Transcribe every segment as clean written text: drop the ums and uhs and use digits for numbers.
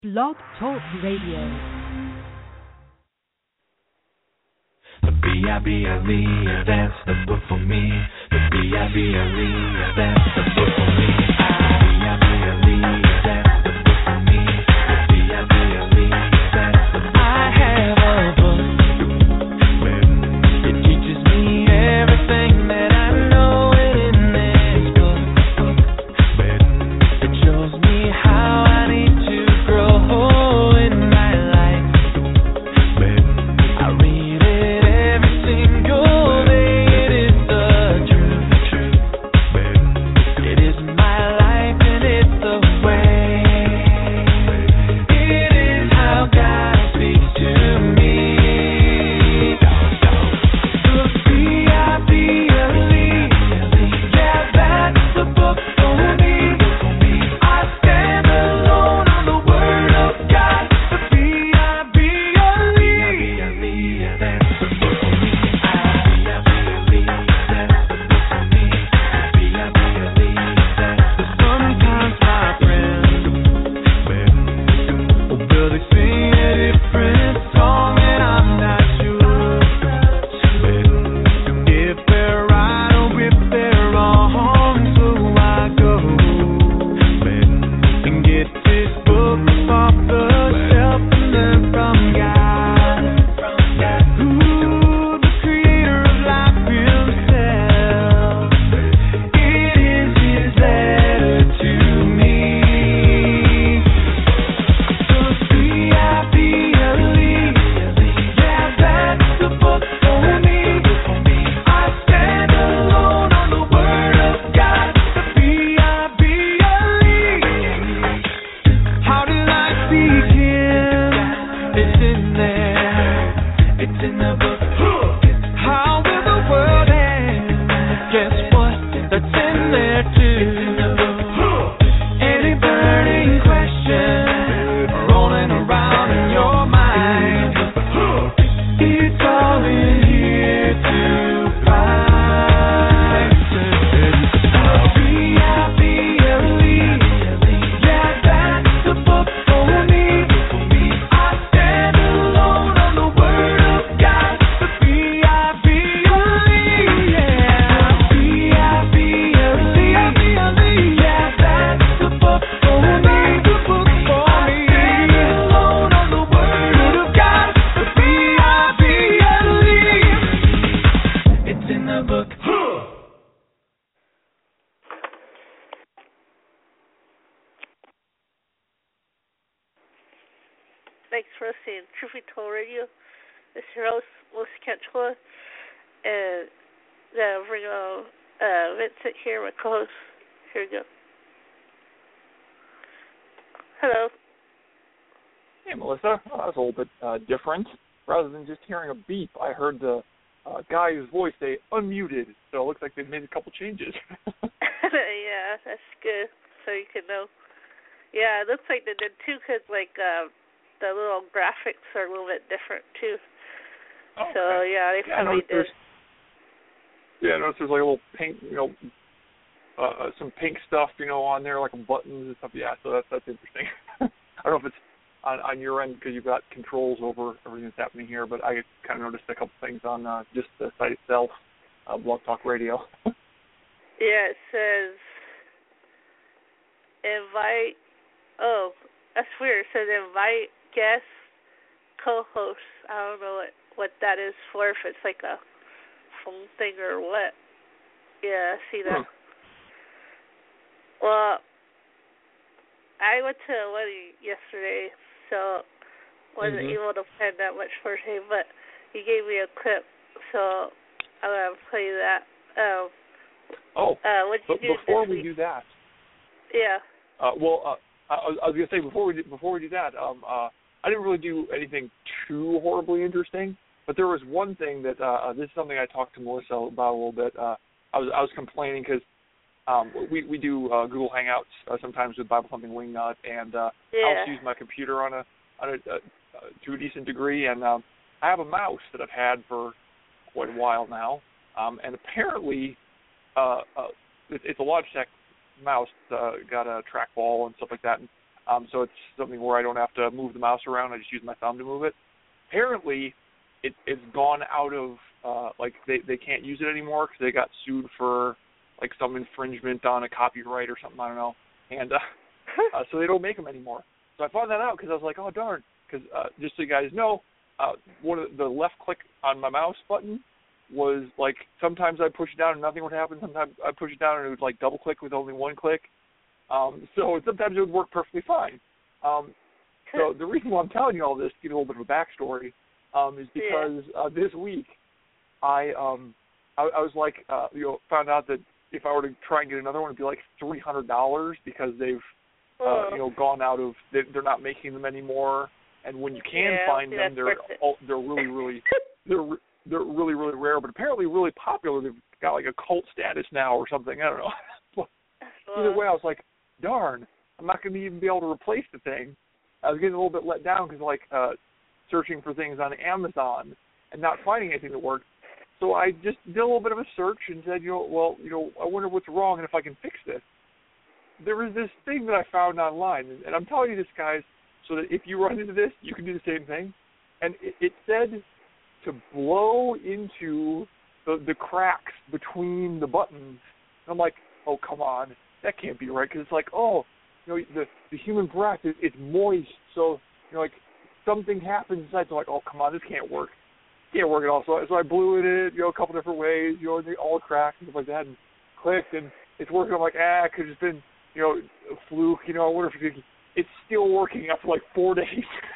Blog Talk Radio. The B-I-B-L-E, that's the book for me. The B-I-B-L-E, that's the book for me. B-I-B-L-E, that's the book for me. The B-I-B-L-E, that's the book for me. I have a book. It teaches me everything that I know in this book. It shows me how I need to grow in my life. I read it every single day. It is the truth. It is my life and it's the way. It is how God speaks to me. The B-I-B-L-E, yeah, that's the book for me. I stand alone on the Word of God. The B-I-B-L-E, that's the book for me. B-I-B-L-E, that's the book for me. B-I-B-L-E, that's the sometimes my friends, well, they sing a different song and I'm not sure if they're right or if they're wrong. So I go and get this book off the shelf and learn from God, who the creator of life himself. It is his letter to me. The B-I-B-L-E, yeah, that's the book for me. I stand alone on the Word of God. The B-I-B-L-E. How did I seek him? It's in there. It's in the book. How will the world end? Guess what? That's in there too. Any burning question rolling around in your mind, it's all in here to find. B-I-B-L-E, yeah, that's the book for me. I stand alone on the Word of God. The B-I-B-L-E, yeah. B-I-B-L-E, yeah, that's the book for me. I stand alone on the Word of God. The B-I-B-L-E, it's in the book. Thanks for listening to Truth Be Told Radio. This is your host, Melissa Canchola, and then bring on Vincent here, my co-host. Here we go. Hello. Hey, Melissa. That was a little bit different. Rather than just hearing a beep, I heard the guy's voice say unmuted, so it looks like they've made a couple changes. Yeah, that's good, so you can know. Yeah, it looks like they did too, because, like, the little graphics are a little bit different, too. Oh, So, okay. yeah, they Yeah, I probably noticed did. I noticed there's like a little pink, some pink stuff, on there, like buttons and stuff. Yeah, so that's interesting. I don't know if it's on your end because you've got controls over everything that's happening here, but I kind of noticed a couple things on just the site itself, Blog Talk Radio. Yeah, it says invite. Oh, that's weird. It says invite guest co-host. I don't know what that is for. If it's like a phone thing or what. Yeah, I see that. Well, I went to a wedding yesterday, so wasn't able to plan that much for today. But you gave me a clip, so I'm gonna play that. What'd you do before this we week? do that, Yeah. I was gonna say before we do that, I didn't really do anything too horribly interesting, but there was one thing that this is something I talked to Melissa about a little bit. I was complaining because we do Google Hangouts sometimes with Bible Thumping Wingnut, and I also use my computer on a to a decent degree, and I have a mouse that I've had for quite a while now, and apparently it's a Logitech mouse, got a trackball and stuff like that. And So it's something where I don't have to move the mouse around. I just use my thumb to move it. Apparently, it's gone out of, they can't use it anymore because they got sued for, like, some infringement on a copyright or something, I don't know. And so they don't make them anymore. So I found that out because I was like, oh, darn. Because just so you guys know, one of the left click on my mouse button was, like, sometimes I'd push it down and nothing would happen. Sometimes I'd push it down and it would, like, double click with only one click. So sometimes it would work perfectly fine. So the reason why I'm telling you all this, to give you a little bit of a backstory, is because this week I was like, found out that if I were to try and get another one, it'd be like $300 because they've, gone out of, they're not making them anymore. And when you can find them, they're really, really, they're really, really rare, but apparently really popular. They've got like a cult status now or something. I don't know. Either way, I was like, darn, I'm not going to even be able to replace the thing. I was getting a little bit let down because, like, searching for things on Amazon and not finding anything that worked. So I just did a little bit of a search and said, I wonder what's wrong and if I can fix this. There was this thing that I found online, and I'm telling you this, guys, so that if you run into this, you can do the same thing. And it said to blow into the cracks between the buttons. And I'm like, oh, come on. That can't be right, because it's like, the human breath is moist, so, like, something happens inside, so like, oh, come on, this can't work. Can't work at all. So I blew it in, a couple different ways, all cracks and stuff like that, and clicked, and it's working. I'm like, it could have just been, a fluke, I wonder if it's still working after like 4 days.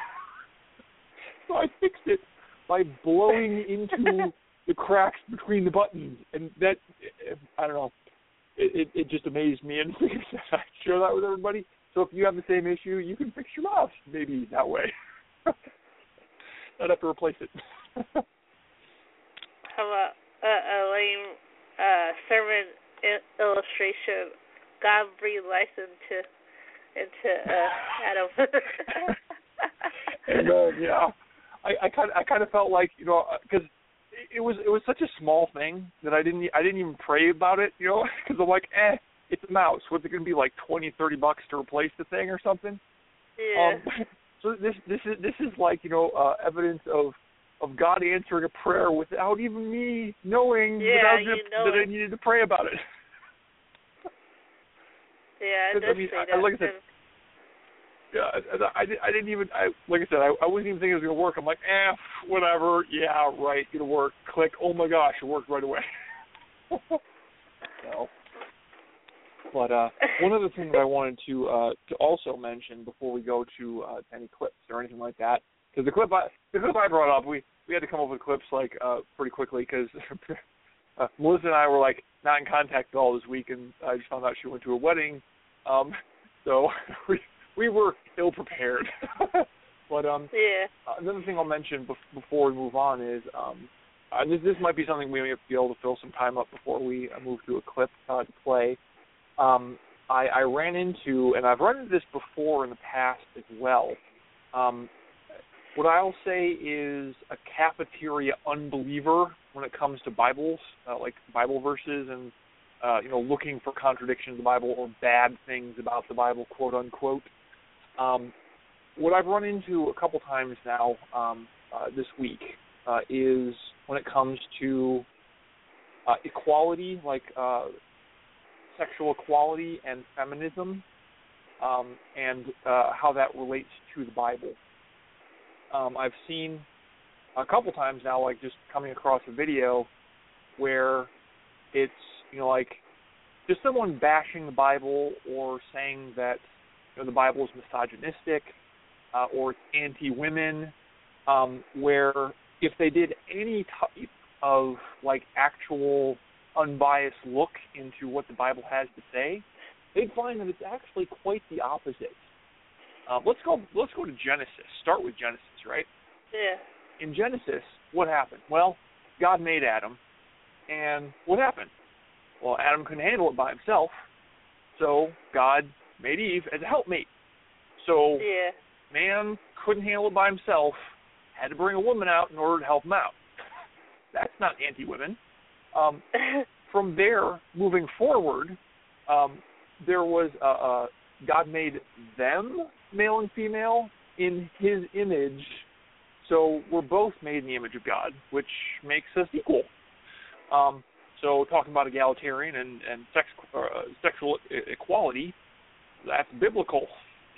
So I fixed it by blowing into the cracks between the buttons, and that, I don't know, it just amazed me, and I share that with everybody. So if you have the same issue, you can fix your mouse maybe that way. Not have to replace it. How about a lame sermon illustration? God breathed life into Adam. And yeah, I kind of felt like, because it was such a small thing that I didn't even pray about it, because I'm like, it's a mouse. What's it going to be, like $20-30 to replace the thing or something? Yeah. So this is like, evidence of God answering a prayer without even me knowing that I needed to pray about it. Yeah, it does say that. Like I said, I didn't even, like I said, I wasn't even thinking it was going to work. I'm like, whatever. Yeah, right, it'll work. Click. Oh my gosh, it worked right away. So, but one other thing that I wanted to also mention before we go to any clips or anything like that, because the clip I brought up, we had to come up with clips like pretty quickly because Melissa and I were like not in contact at all this week, and I just found out she went to a wedding, so we were ill prepared. But another thing I'll mention before we move on is this might be something we may be able to fill some time up before we move to a clip to play. I ran into, and I've run into this before in the past as well, what I'll say is a cafeteria unbeliever when it comes to Bibles, like Bible verses and, looking for contradictions in the Bible or bad things about the Bible, quote unquote. What I've run into a couple times now this week is when it comes to equality, like sexual equality and feminism, and how that relates to the Bible. I've seen a couple times now, like just coming across a video where it's, like just someone bashing the Bible or saying that, the Bible is misogynistic or it's anti-women, where if they did any type of like actual unbiased look into what the Bible has to say, they'd find that it's actually quite the opposite. Let's go to Genesis. Start with Genesis, right? Yeah. In Genesis, what happened? Well, God made Adam, and what happened? Well, Adam couldn't handle it by himself, so God made Eve as a helpmate. So man couldn't handle it by himself, had to bring a woman out in order to help him out. That's not anti-women. From there, moving forward, there was God made them male and female in His image, so we're both made in the image of God, which makes us equal. So talking about egalitarian and sexual equality, that's biblical.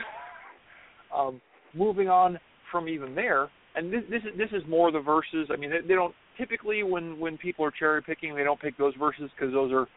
Moving on from even there, and this is more the verses. I mean, they don't typically, when people are cherry picking, they don't pick those verses because those are,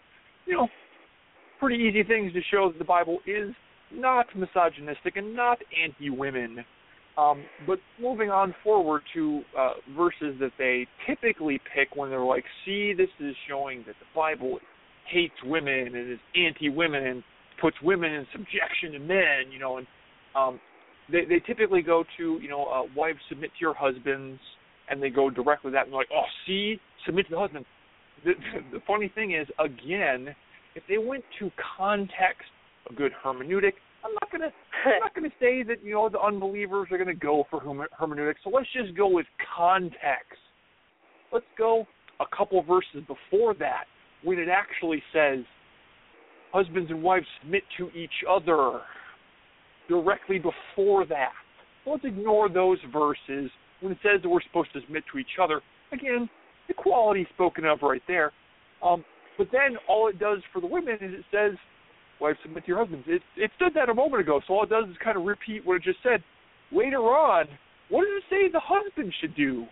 pretty easy things to show that the Bible is not misogynistic and not anti-women. But moving on forward to verses that they typically pick when they're like, see, this is showing that the Bible hates women and is anti-women and puts women in subjection to men, and they typically go to, wives, submit to your husbands, and they go directly to that and they're like, oh, see, submit to the husband. The funny thing is, again, if they went to context, a good hermeneutic, I'm not gonna say that the unbelievers are gonna go for hermeneutics. So let's just go with context. Let's go a couple verses before that when it actually says husbands and wives submit to each other. Directly before that, let's ignore those verses when it says that we're supposed to submit to each other. Again, equality spoken of right there. But then all it does for the women is it says, wives, submit to your husbands. It said that a moment ago, so all it does is kind of repeat what it just said. Later on, what does it say the husband should do?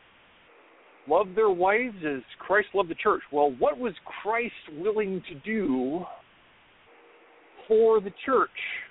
Love their wives as Christ loved the church. Well, what was Christ willing to do for the church?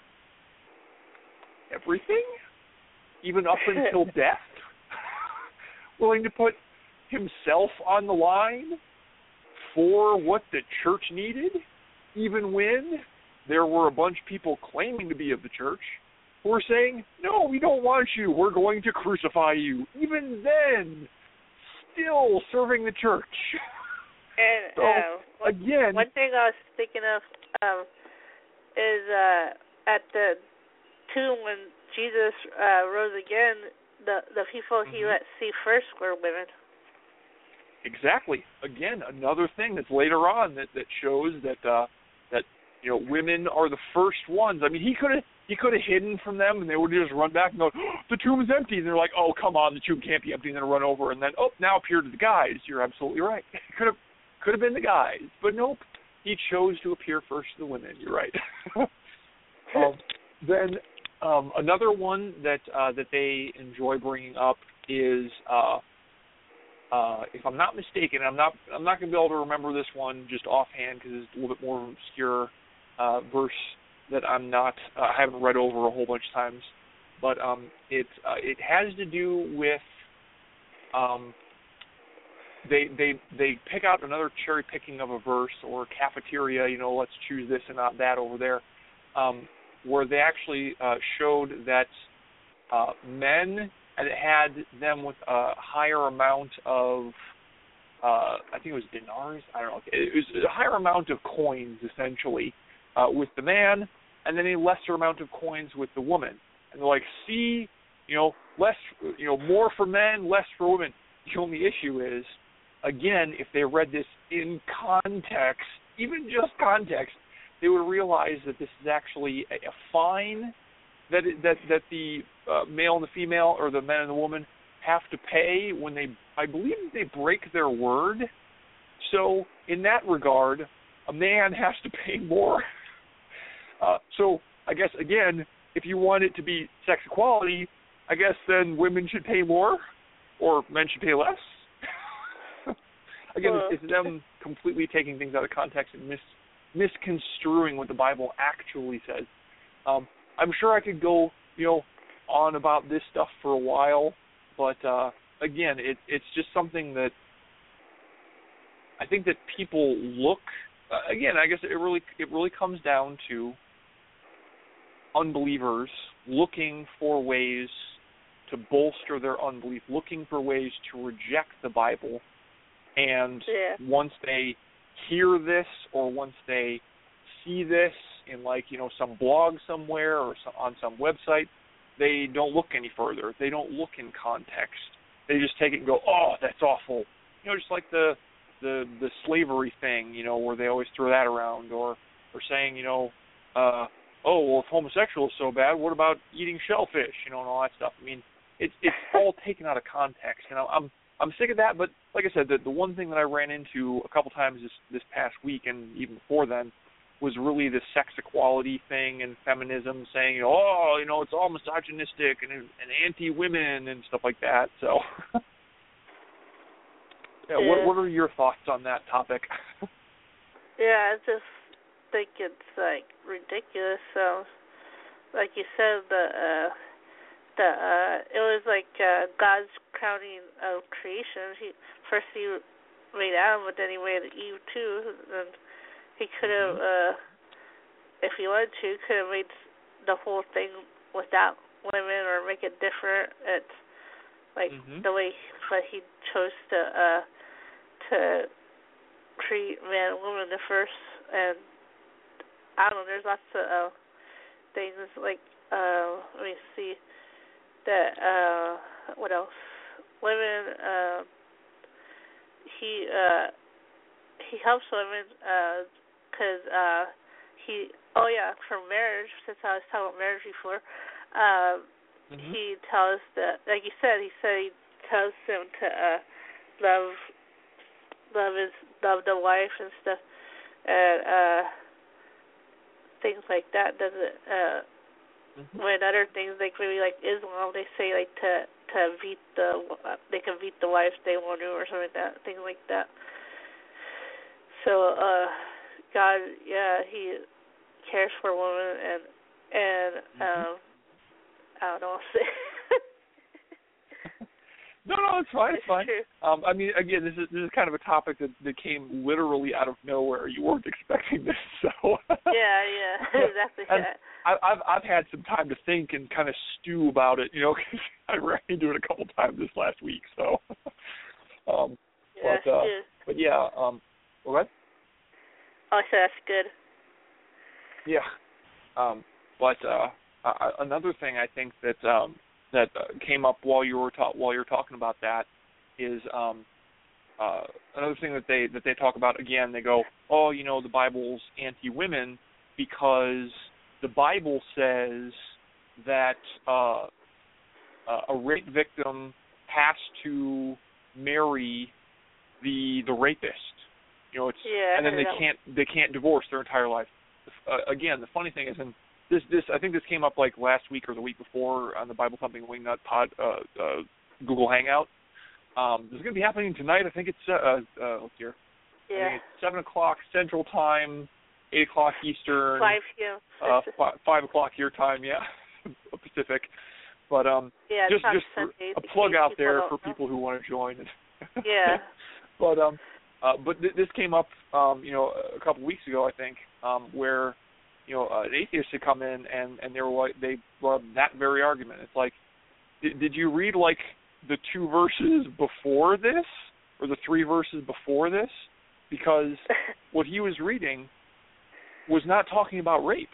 Everything? Even up until death? Willing to put himself on the line for what the church needed? Even when there were a bunch of people claiming to be of the church who were saying, no, we don't want you, we're going to crucify you. Even then, still serving the church. And so, again, one thing I was thinking of is at the tomb when Jesus rose again, the people he let see first were women. Exactly. Again, another thing that's later on that shows that women are the first ones. I mean, he could have hidden from them, and they would just run back and go, oh, the tomb is empty. And they're like, oh, come on, the tomb can't be empty. And then run over, and then now appear to the guys. You're absolutely right. Could have been the guys, but nope. He chose to appear first to the women. You're right. Then another one that they enjoy bringing up is. If I'm not mistaken, I'm not going to be able to remember this one just offhand because it's a little bit more of an obscure verse that I haven't read over a whole bunch of times, but it has to do with they pick out another cherry picking of a verse or cafeteria, let's choose this and not that over there, where they actually showed that men. And it had them with a higher amount of, I think it was dinars. I don't know. It was a higher amount of coins, essentially, with the man, and then a lesser amount of coins with the woman. And they're like, see, less, more for men, less for women. The only issue is, again, if they read this in context, even just context, they would realize that this is actually a fine that the male and the female, or the man and the woman, have to pay when I believe they break their word. So in that regard, a man has to pay more. So I guess, again, if you want it to be sex equality, I guess then women should pay more, or men should pay less. Again, it's them completely taking things out of context and misconstruing what the Bible actually says. I'm sure I could go, on about this stuff for a while, but again, it's just something that I think that people look. Again, I guess it really comes down to unbelievers looking for ways to bolster their unbelief, looking for ways to reject the Bible, and once they hear this or once they see this in some blog somewhere or on some website, they don't look any further. They don't look in context. They just take it and go, oh, that's awful. Just like the slavery thing, where they always throw that around, or saying, oh, well, if homosexual is so bad, what about eating shellfish, and all that stuff. I mean, it's all taken out of context, and I'm sick of that. But like I said, the one thing that I ran into a couple times this past week, and even before then, was really the sex equality thing and feminism saying, oh, it's all misogynistic and anti-women and stuff like that. So, yeah, what are your thoughts on that topic? Yeah, I just think it's like ridiculous. So, like you said, it was like God's crowning of creation. He made Adam, but then he made Eve too. And he could have, if he wanted to, could have made the whole thing without women or make it different. It's like the way, but he chose to create man and woman the first. And I don't know, there's lots of things like, let me see, that, what else? Women, he helps women, because for marriage, since I was talking about marriage before, he tells like you said, he tells them to love the wife and stuff, and things like that. When other things, like maybe like Islam, they say like to beat they can beat the wife they want to, or something like that, things like that. So God, he cares for women, and I don't know what to say. No, it's fine. It's fine. True. I mean, again, this is kind of a topic that came literally out of nowhere. You weren't expecting this, so. Yeah, exactly. And I've had some time to think and kind of stew about it, because I ran into it a couple times this last week. So. But yeah. What? Oh, I said that's good. Yeah. But another thing I think that came up while you're talking about that is another thing that they talk about. Again, they go, oh, the Bible's anti-women because the Bible says that a rape victim has to marry the rapist. And then they can't divorce their entire life. Again, the funny thing is, and this I think this came up like last week or the week before on the Bible Thumping Wingnut Pod Google Hangout. This is going to be happening tonight. I think it's let's see here. Yeah. I think it's 7:00 Central Time, 8:00 Eastern, 5 p.m. 5 o'clock your time. Yeah, Pacific. But just a plug out there for people who want to join. Yeah. But this came up, a couple weeks ago, I think, where, an atheist had come in and they brought up that very argument. It's like, did you read like the 2 verses before this, or the 3 verses before this? Because what he was reading was not talking about rape.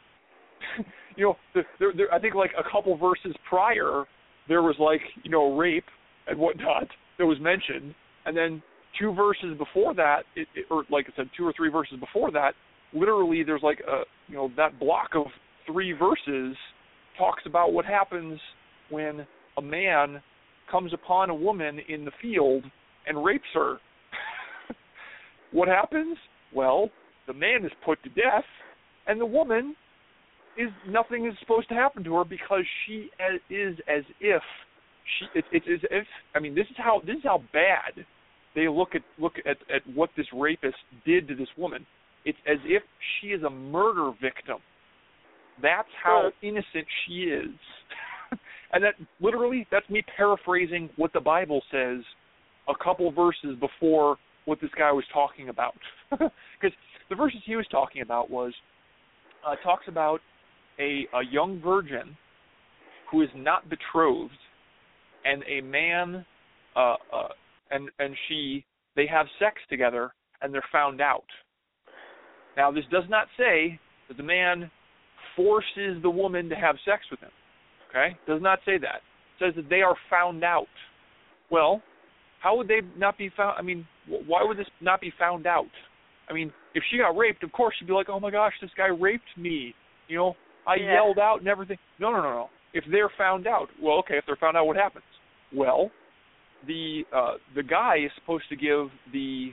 I think like a couple verses prior, there was like, rape and whatnot that was mentioned, and then 2 verses before that, or like I said, 2 or 3 verses before that, literally there's like that block of 3 verses talks about what happens when a man comes upon a woman in the field and rapes her. What happens? Well, the man is put to death, and the woman nothing is supposed to happen to her because she is as if it's as if. I mean, this is how bad they look at what this rapist did to this woman. It's as if she is a murder victim. That's how innocent she is. And that's me paraphrasing what the Bible says a couple verses before what this guy was talking about. Because the verses he was talking about talks about a young virgin who is not betrothed, and a man and they have sex together, and they're found out. Now, this does not say that the man forces the woman to have sex with him. Okay? It does not say that. It says that they are found out. Well, how would they not be found? I mean, why would this not be found out? I mean, if she got raped, of course she'd be like, oh my gosh, this guy raped me. I yelled out and everything. No. If they're found out, well, okay, if they're found out, what happens? Well, the guy is supposed to give the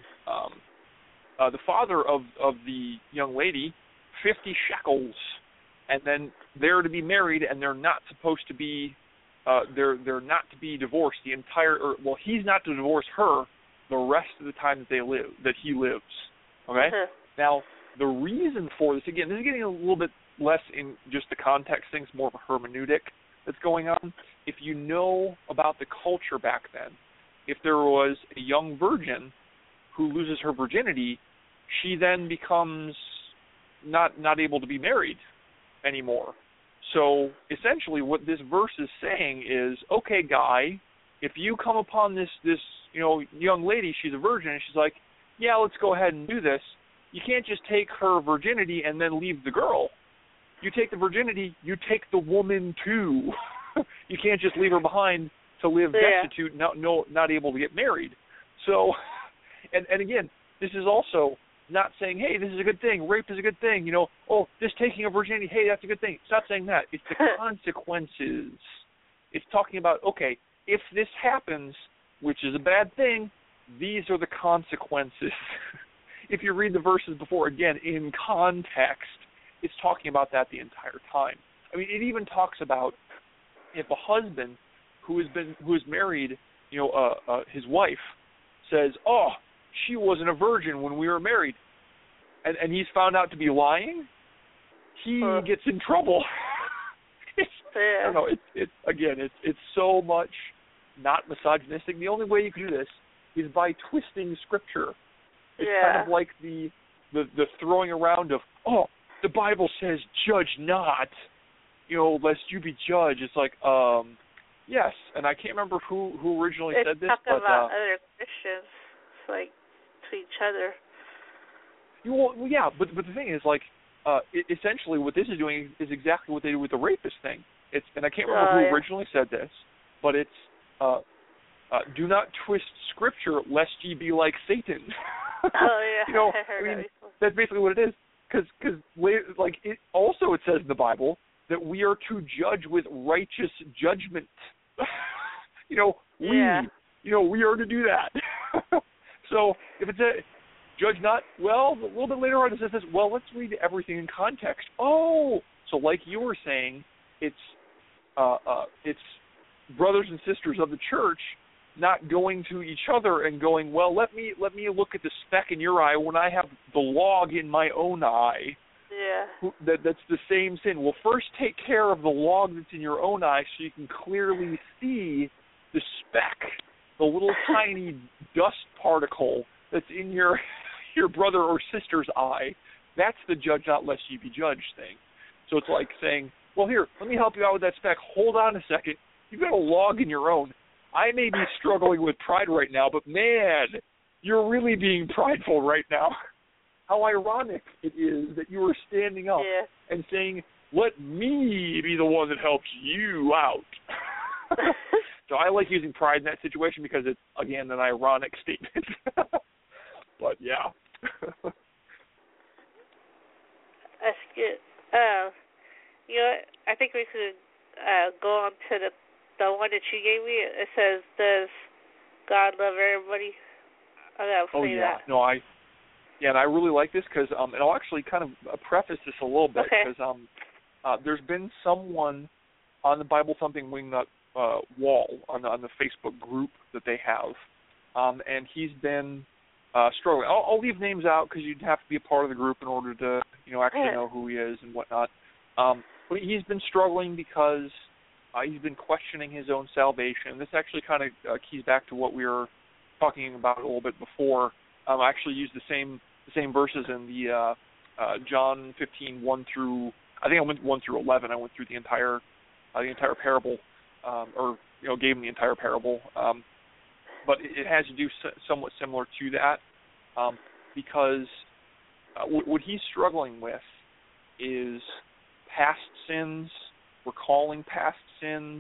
father of the young lady 50 shekels, and then they're to be married, and they're not supposed to be they're not to be divorced the entire. He's not to divorce her the rest of the time that he lives. Okay. Now, the reason for this, again, this is getting a little bit less in just the context thing. It's more of a hermeneutic that's going on. If you know about the culture back then, if there was a young virgin who loses her virginity, she then becomes not able to be married anymore. So essentially what this verse is saying is, okay, guy, if you come upon this young lady, she's a virgin, and she's like, yeah, let's go ahead and do this, you can't just take her virginity and then leave the girl. You take the virginity, you take the woman too. You can't just leave her behind to live destitute, not able to get married. So, and again, this is also not saying, hey, this is a good thing, rape is a good thing, this taking of virginity, hey, that's a good thing. It's not saying that. It's the consequences. It's talking about, okay, if this happens, which is a bad thing, these are the consequences. If you read the verses before, again, in context, it's talking about that the entire time. I mean, it even talks about if a husband who is married, his wife says, oh, she wasn't a virgin when we were married, and he's found out to be lying, he gets in trouble. I don't know. It's so much not misogynistic. The only way you can do this is by twisting Scripture. It's kind of like the throwing around of, oh, the Bible says judge not, lest you be judged. It's like, yes, and I can't remember who originally said this. It's talking about other Christians, like, to each other. Well, yeah, but the thing is, like, essentially what this is doing is exactly what they do with the rapist thing. And I can't remember who originally said this, but it's, do not twist Scripture lest ye be like Satan. That's basically what it is. Because it says in the Bible that we are to judge with righteous judgment. We are to do that. So if it's a judge not, well, a little bit later on it says this, well, let's read everything in context. Oh, so like you were saying, it's brothers and sisters of the church not going to each other and going, well, let me look at the speck in your eye when I have the log in my own eye. Yeah. That's the same sin. Well, first take care of the log that's in your own eye so you can clearly see the speck, the little tiny dust particle that's in your brother or sister's eye. That's the judge not lest ye be judged thing. So it's like saying, well, here, let me help you out with that speck. Hold on a second. You've got a log in your own. I may be struggling with pride right now, but man, you're really being prideful right now. How ironic it is that you are standing up and saying, let me be the one that helps you out. So I like using pride in that situation because it's, again, an ironic statement. But, yeah. That's good. I think we could go on to the one that you gave me. It says, does God love everybody? I gotta say that. No, and I really like this because, and I'll actually kind of preface this a little bit because there's been someone on the Bible Thumping Wingnut wall on the Facebook group that they have, and he's been struggling. I'll leave names out because you'd have to be a part of the group in order to actually know who he is and whatnot. But he's been struggling because he's been questioning his own salvation. This actually kind of keys back to what we were talking about a little bit before. I actually used the same verses in the John 15, 1 through, I think I went 1 through 11. I went through the entire parable, gave him the entire parable. But it has to do somewhat similar to that, because what he's struggling with is past sins, recalling past sins,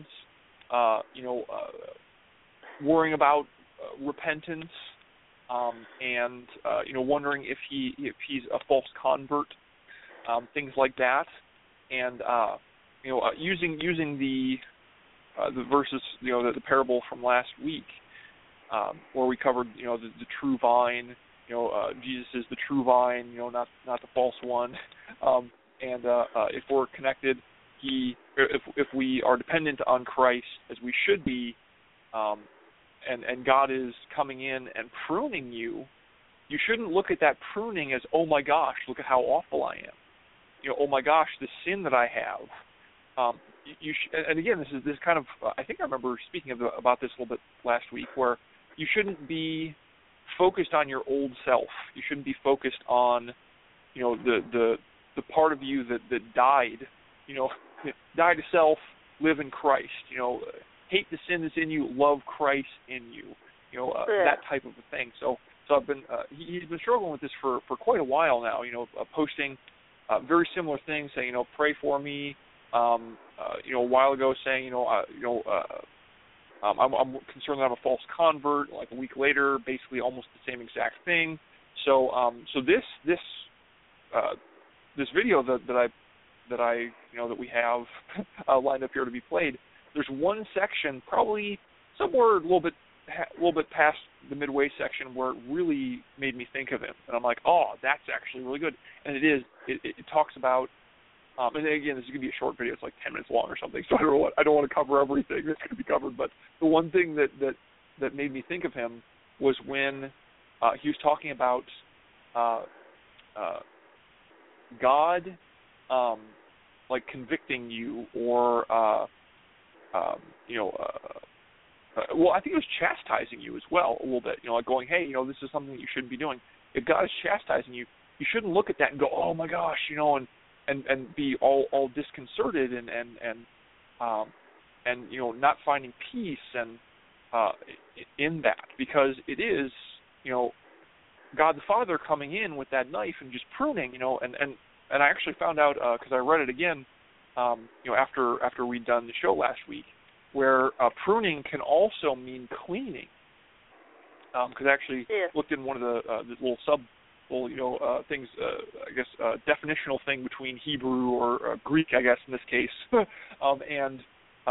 worrying about repentance, and wondering if he's a false convert, things like that. and using the verses, the parable from last week, where we covered, the true vine. Jesus is the true vine, not the false one. And if we're connected, if we are dependent on Christ as we should be, and God is coming in and pruning you, you shouldn't look at that pruning as, oh my gosh, look at how awful I am. Oh my gosh, the sin that I have. And again, this is kind of, I think I remember speaking about this a little bit last week, where you shouldn't be focused on your old self. You shouldn't be focused on, the part of you that died, die to self, live in Christ. Hate the sin that's in you, love Christ in you. That type of a thing. So I've been he's been struggling with this for quite a while now. Posting very similar things, saying pray for me. A while ago saying I'm concerned that I'm a false convert. Like a week later, basically almost the same exact thing. So this video that we have lined up here to be played, there's one section, probably somewhere a little bit past the midway section, where it really made me think of him, and I'm like, oh, that's actually really good. And it is. It talks about. And again, this is going to be a short video. It's like 10 minutes long or something, so I don't want to cover everything that's going to be covered. But the one thing that made me think of him was when he was talking about God, like convicting you, or well, I think it was chastising you as well a little bit. Like going, hey, this is something that you shouldn't be doing. If God is chastising you, you shouldn't look at that and go, oh my gosh, and be all disconcerted and not finding peace and in that, because it is God the Father coming in with that knife and just pruning, and I actually found out because I read it again after we'd done the show last week, where pruning can also mean cleaning, because I actually looked in one of the little things, I guess, definitional thing between Hebrew or Greek, I guess in this case, and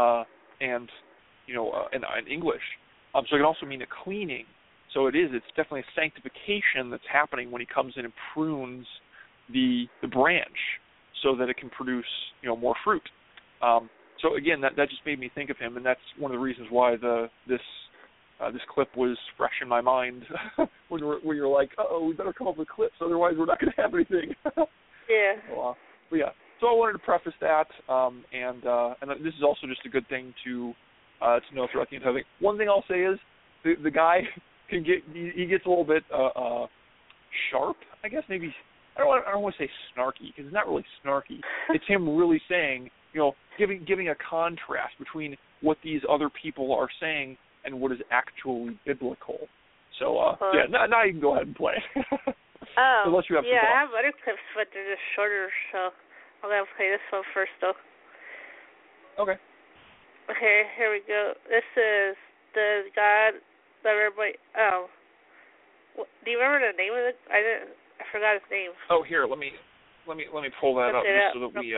English. So it can also mean a cleaning. So it's definitely a sanctification that's happening when he comes in and prunes the branch so that it can produce more fruit. So again, that just made me think of him, and that's one of the reasons why this clip was fresh in my mind when you're like, we better come up with clips, otherwise we're not going to have anything. Yeah. But yeah. So I wanted to preface that, and this is also just a good thing to know throughout the entire thing. One thing I'll say is the guy he gets a little bit sharp, I guess. Maybe I don't want to say snarky, because it's not really snarky. It's him really saying, giving a contrast between what these other people are saying and what is actually biblical. So, now you can go ahead and play. Unless you have some thoughts. I have other clips, but they're just shorter, so I'm going to play this one first, though. Okay. Okay, here we go. This is the God that everybody... do you remember the name of it? I forgot his name. Oh, here, let me pull that up just so that we...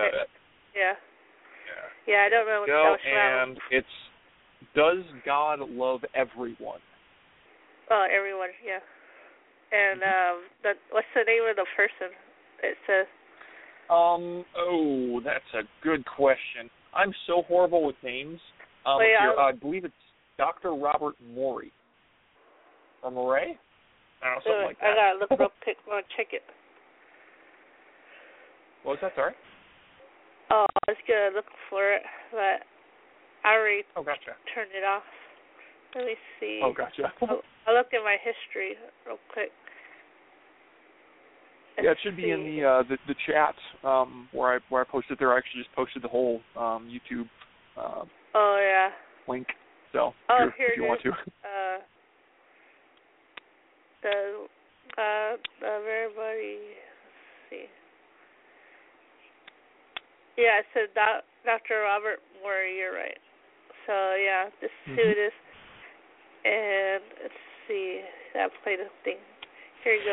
Yeah, I don't know what that was from. And it's, does God love everyone? Oh, everyone, yeah. And what's the name of the person? It says... that's a good question. I'm so horrible with names. I believe it's Dr. Robert Morey. Or Morey? I don't know, something like that. I gotta look real quick. I want to check it. What was that, sorry? Oh, I was gonna look for it, but I already turned it off. Let me see. Oh, gotcha. I'll look at my history real quick. Yeah, it should be in the chat where I posted there. I actually just posted the whole YouTube link. So if you want to. The God of everybody. Let's see. Yeah, it said Dr. Robert Morey. You're right. So yeah, this is who it is. And let's see. I played the thing. Here you go.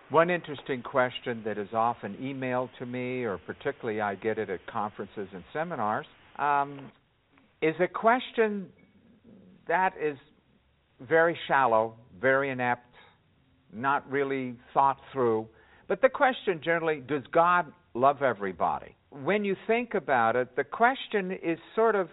One interesting question that is often emailed to me, or particularly I get it at conferences and seminars, is a question that is very shallow, very inept, not really thought through. But the question generally, does God love everybody? When you think about it, the question is sort of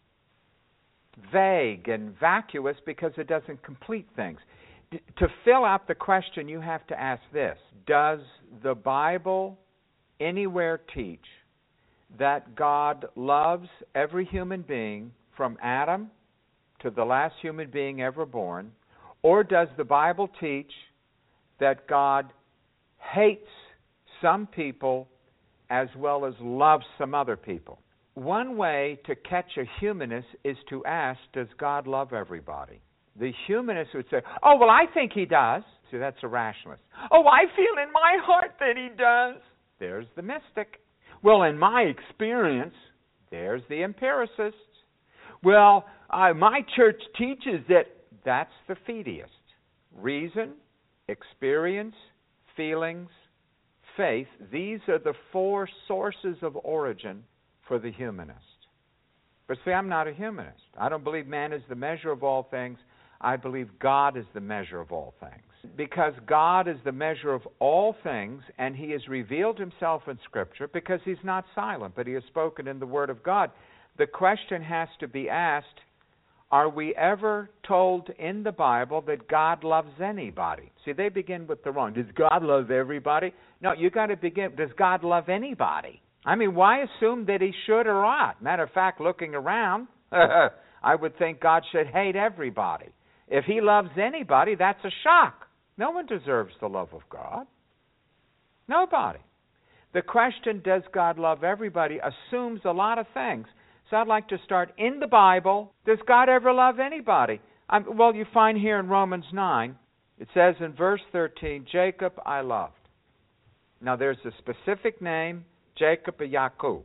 vague and vacuous because it doesn't complete things. To fill out the question, you have to ask this: does the Bible anywhere teach that God loves every human being from Adam to the last human being ever born? Or does the Bible teach that God hates some people as well as loves some other people? One way to catch a humanist is to ask, does God love everybody? The humanist would say, oh, well, I think he does. See, that's a rationalist. Oh, I feel in my heart that he does. There's the mystic. Well, in my experience, there's the empiricist. Well, my church teaches that. That's the fideist. Reason, experience, feelings, faith, these are the four sources of origin for the humanist. But see, I'm not a humanist. I don't believe man is the measure of all things. I believe God is the measure of all things. Because God is the measure of all things, and He has revealed Himself in Scripture, because He's not silent, but He has spoken in the Word of God. The question has to be asked, are we ever told in the Bible that God loves anybody? See, they begin with the wrong. Does God love everybody? No, you got to begin, does God love anybody? I mean, why assume that He should or ought? Matter of fact, looking around, I would think God should hate everybody. If He loves anybody, that's a shock. No one deserves the love of God. Nobody. The question, does God love everybody, assumes a lot of things. So I'd like to start in the Bible. Does God ever love anybody? Well, you find here in Romans 9, it says in verse 13, Jacob I loved. Now there's a specific name, Jacob or Yaakov.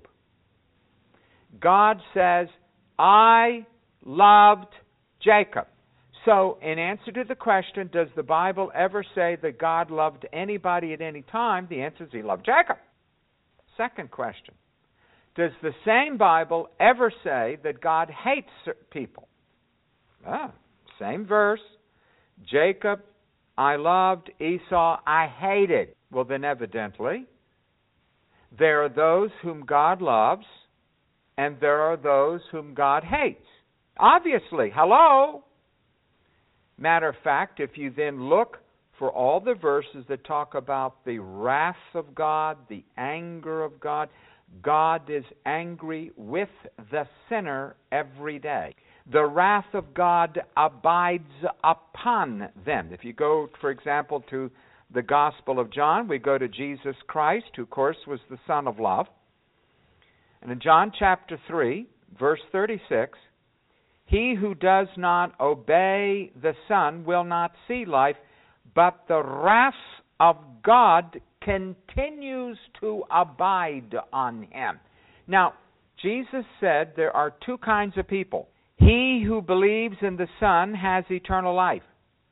God says, I loved Jacob. So, in answer to the question, does the Bible ever say that God loved anybody at any time? The answer is He loved Jacob. Second question, does the same Bible ever say that God hates people? Same verse. Jacob I loved, Esau I hated. Well, then evidently, there are those whom God loves, and there are those whom God hates. Obviously, hello? Matter of fact, if you then look for all the verses that talk about the wrath of God, the anger of God, God is angry with the sinner every day. The wrath of God abides upon them. If you go, for example, to the Gospel of John, we go to Jesus Christ, who, of course, was the Son of love. And in John chapter 3, verse 36, he who does not obey the Son will not see life, but the wrath of God continues to abide on him. Now, Jesus said there are two kinds of people. He who believes in the Son has eternal life.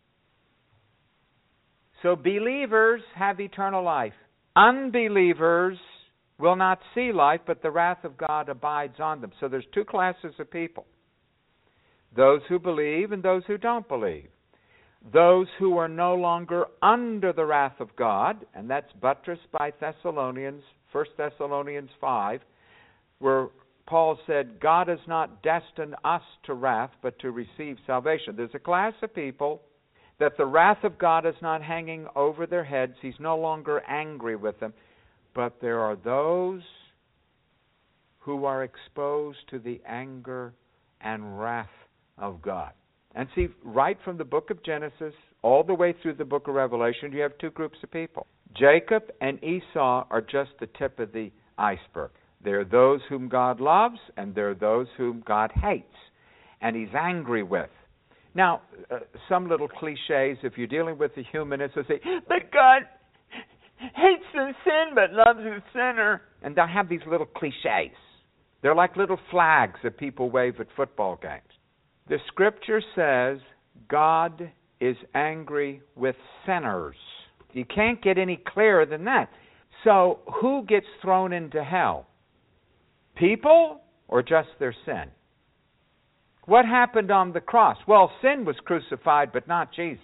So believers have eternal life. Unbelievers will not see life, but the wrath of God abides on them. So there's two classes of people. Those who believe and those who don't believe. Those who are no longer under the wrath of God, and that's buttressed by 1 Thessalonians 5, where Paul said, God has not destined us to wrath, but to receive salvation. There's a class of people that the wrath of God is not hanging over their heads. He's no longer angry with them. But there are those who are exposed to the anger and wrath of God. And see, right from the book of Genesis all the way through the book of Revelation, you have two groups of people. Jacob and Esau are just the tip of the iceberg. There are those whom God loves, and there are those whom God hates, and He's angry with. Now, some little cliches, if you're dealing with the humanists, they'll say, but God hates the sin but loves the sinner. And they'll have these little cliches. They're like little flags that people wave at football games. The Scripture says God is angry with sinners. You can't get any clearer than that. So who gets thrown into hell? People or just their sin? What happened on the cross? Well, sin was crucified, but not Jesus.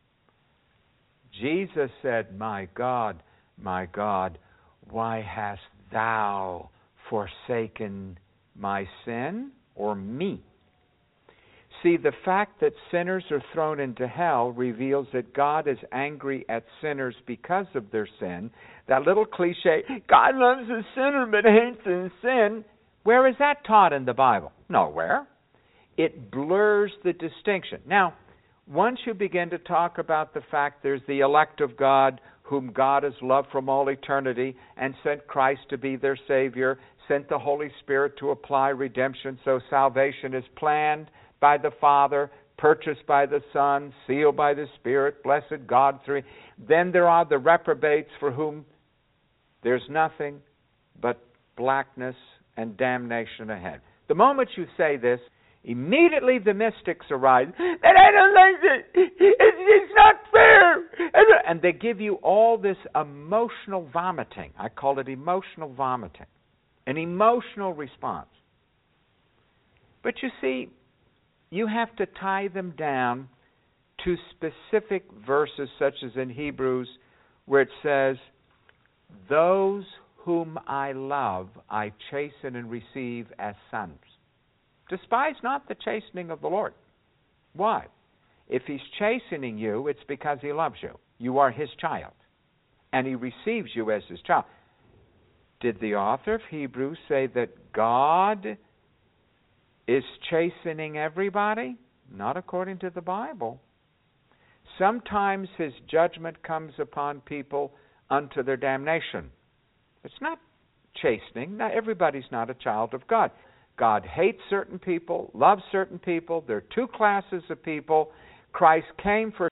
Jesus said, my God, why hast thou forsaken my sin or me? See, the fact that sinners are thrown into hell reveals that God is angry at sinners because of their sin. That little cliche, God loves the sinner but hates the sin, where is that taught in the Bible? Nowhere. It blurs the distinction. Now, once you begin to talk about the fact there's the elect of God, whom God has loved from all eternity, and sent Christ to be their Savior, sent the Holy Spirit to apply redemption, so salvation is planned by the Father, purchased by the Son, sealed by the Spirit, blessed God three. Then there are the reprobates for whom there's nothing but blackness and damnation ahead. The moment you say this, immediately the mystics arise. And I don't like it. It's not fair. And they give you all this emotional vomiting. I call it emotional vomiting. An emotional response. But you see, you have to tie them down to specific verses, such as in Hebrews, where it says, those whom I love, I chasten and receive as sons. Despise not the chastening of the Lord. Why? If He's chastening you, it's because He loves you. You are His child. And He receives you as His child. Did the author of Hebrews say that God is chastening everybody? Not according to the Bible. Sometimes His judgment comes upon people unto their damnation. It's not chastening. Not everybody's not a child of God. God hates certain people, loves certain people. There are two classes of people. Christ came for...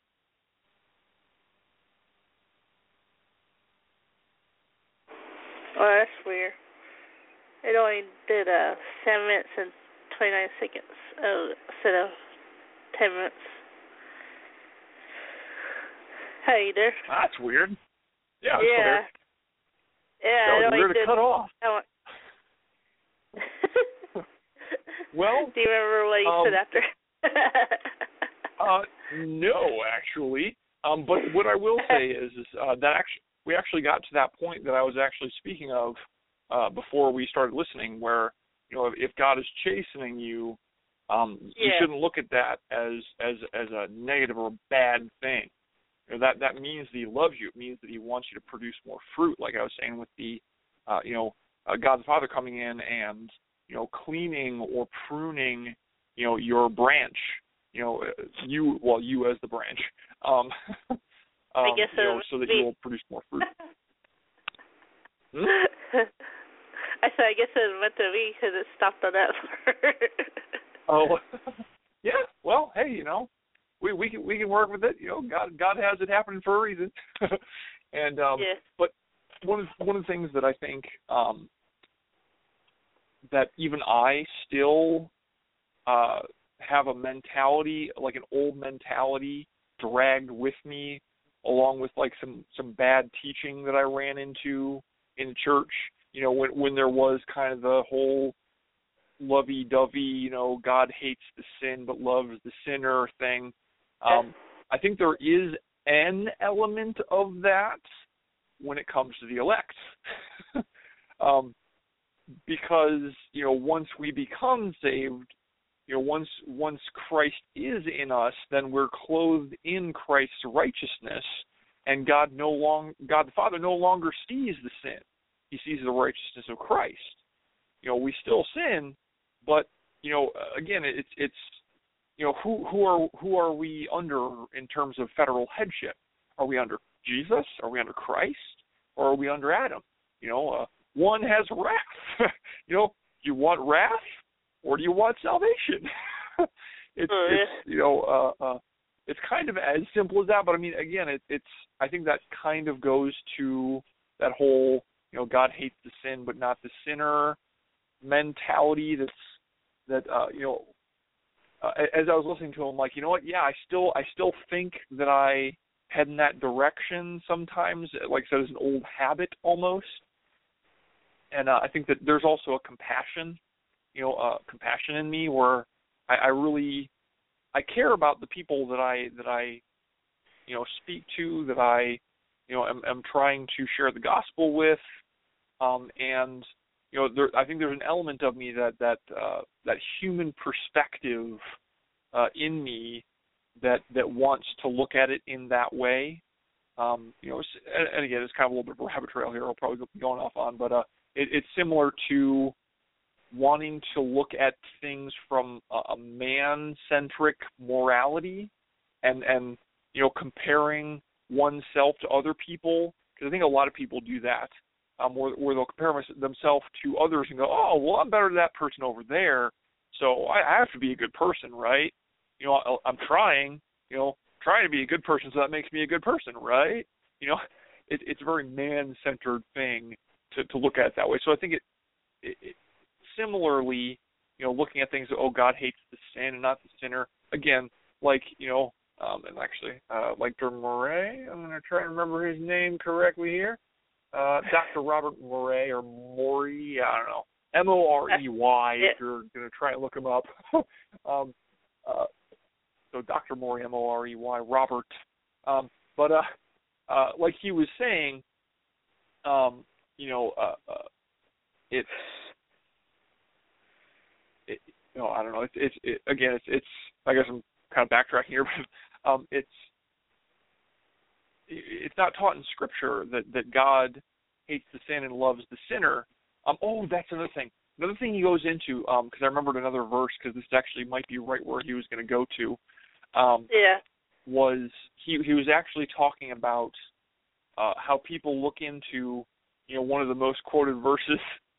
Oh, that's weird. It only did 7 minutes and 29 seconds instead of 10 minutes. Hey there. That's weird. Yeah. Yeah. Yeah, that was weird to cut off. Well, do you remember what he said after? No, actually. But what I will say is that we actually got to that point that I was actually speaking of before we started listening, where if God is chastening you, you shouldn't look at that as a negative or a bad thing. That means that He loves you. It means that He wants you to produce more fruit, like I was saying with the God the Father coming in and cleaning or pruning your branch. You as the branch. I guess so that you will produce more fruit. I said, I guess it was meant to be because it stopped on that part. Oh, yeah. Well, hey, we can work with it. God has it happening for a reason. And but one of the things that I think that even I still have a mentality, like an old mentality, dragged with me, along with like some bad teaching that I ran into in church. When there was kind of the whole lovey-dovey, God hates the sin but loves the sinner thing. I think there is an element of that when it comes to the elect. Because, once we become saved, once Christ is in us, then we're clothed in Christ's righteousness, and God the Father no longer sees the sin. He sees the righteousness of Christ. We still sin, but again, it's who are we under in terms of federal headship? Are we under Jesus? Are we under Christ? Or are we under Adam? One has wrath. Do you want wrath or do you want salvation? It's kind of as simple as that. But I mean, again, it's I think that kind of goes to that whole God hates the sin but not the sinner mentality. As I was listening to him, like, you know what? Yeah, I still think that I head in that direction sometimes, like I said, as an old habit almost. And I think that there's also a compassion in me where I care about the people that I speak to, that I am trying to share the gospel with, and I think there's an element of me that human perspective in me that wants to look at it in that way. And again, it's kind of a little bit of a rabbit trail here. I'll probably be going off on, but it's similar to wanting to look at things from a man-centric morality, and comparing oneself to other people, because I think a lot of people do that, where they'll compare themselves to others and go, oh, well, I'm better than that person over there, so I have to be a good person, right? I'm trying to be a good person, so that makes me a good person, right? It's a very man-centered thing to look at it that way. So I think it similarly, looking at things, God hates the sin and not the sinner. Again, and actually, like Dr. Murray, I'm going to try and remember his name correctly here. Dr. Robert Murray, or Morey, I don't know. Morey, if you're going to try and look him up. So Dr. Morey, Morey, Robert. But like he was saying, it's I don't know. It's I guess I'm kind of backtracking here, but it's not taught in Scripture that God hates the sin and loves the sinner. That's another thing. Another thing he goes into, because I remembered another verse, because this actually might be right where he was going to go to. Was he was actually talking about how people look into one of the most quoted verses.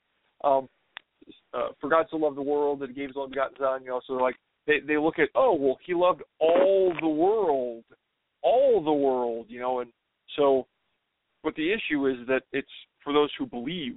For God so loved the world that he gave his only begotten Son, so like they look at, he loved all the world, and so, but the issue is that it's for those who believe,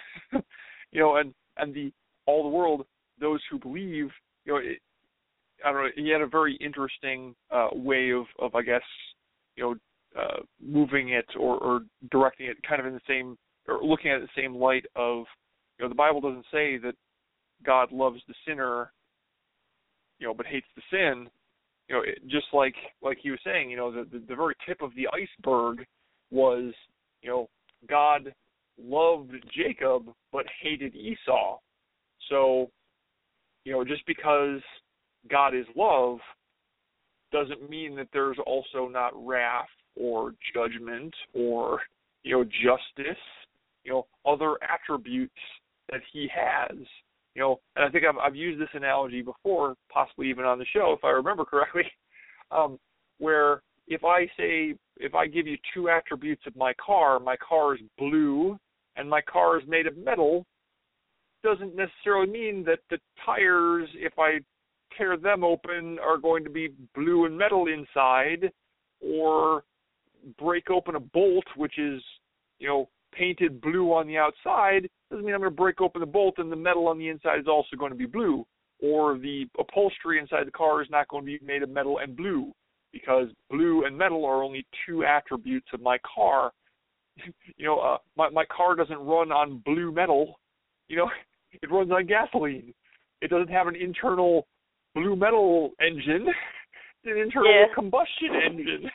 and the all the world, those who believe, I don't know, he had a very interesting way of I guess, moving it or directing it kind of in the same, or looking at it in the same light of, the Bible doesn't say that God loves the sinner, but hates the sin. Just like he was saying, the very tip of the iceberg was, God loved Jacob but hated Esau. So, just because God is love doesn't mean that there's also not wrath or judgment or, justice, other attributes that he has, and I think I've used this analogy before, possibly even on the show, if I remember correctly, where if I give you two attributes of my car is blue and my car is made of metal, doesn't necessarily mean that the tires, if I tear them open, are going to be blue and metal inside, or break open a bolt, which is, painted blue on the outside, doesn't mean I'm going to break open the bolt and the metal on the inside is also going to be blue. Or the upholstery inside the car is not going to be made of metal and blue, because blue and metal are only two attributes of my car. My car doesn't run on blue metal. It runs on gasoline. It doesn't have an internal blue metal engine. It's an internal combustion engine.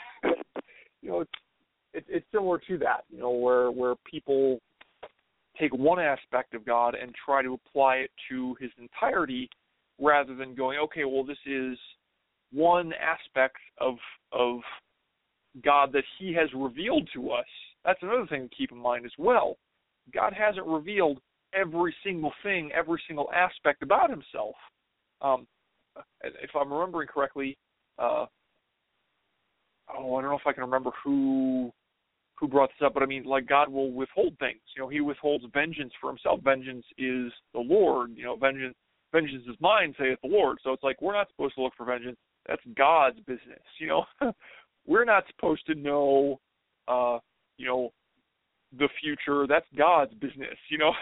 It's similar to that, where people take one aspect of God and try to apply it to his entirety, rather than going, okay, well, this is one aspect of God that he has revealed to us. That's another thing to keep in mind as well. God hasn't revealed every single thing, every single aspect about himself. If I'm remembering correctly, I don't know if I can remember who brought this up, but I mean, like, God will withhold things. He withholds vengeance for himself. Vengeance is the Lord. Vengeance is mine, saith the Lord. So it's like, we're not supposed to look for vengeance. That's God's business. We're not supposed to know, the future. That's God's business.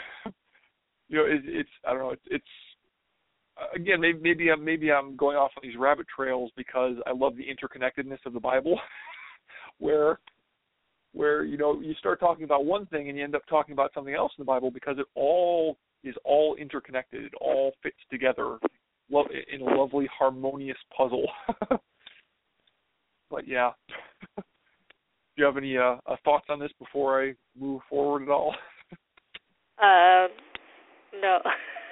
It's I don't know. It's again, maybe I'm going off on these rabbit trails because I love the interconnectedness of the Bible. where you start talking about one thing and you end up talking about something else in the Bible because it all is all interconnected. It all fits together in a lovely, harmonious puzzle. But yeah. Do you have any thoughts on this before I move forward at all? No.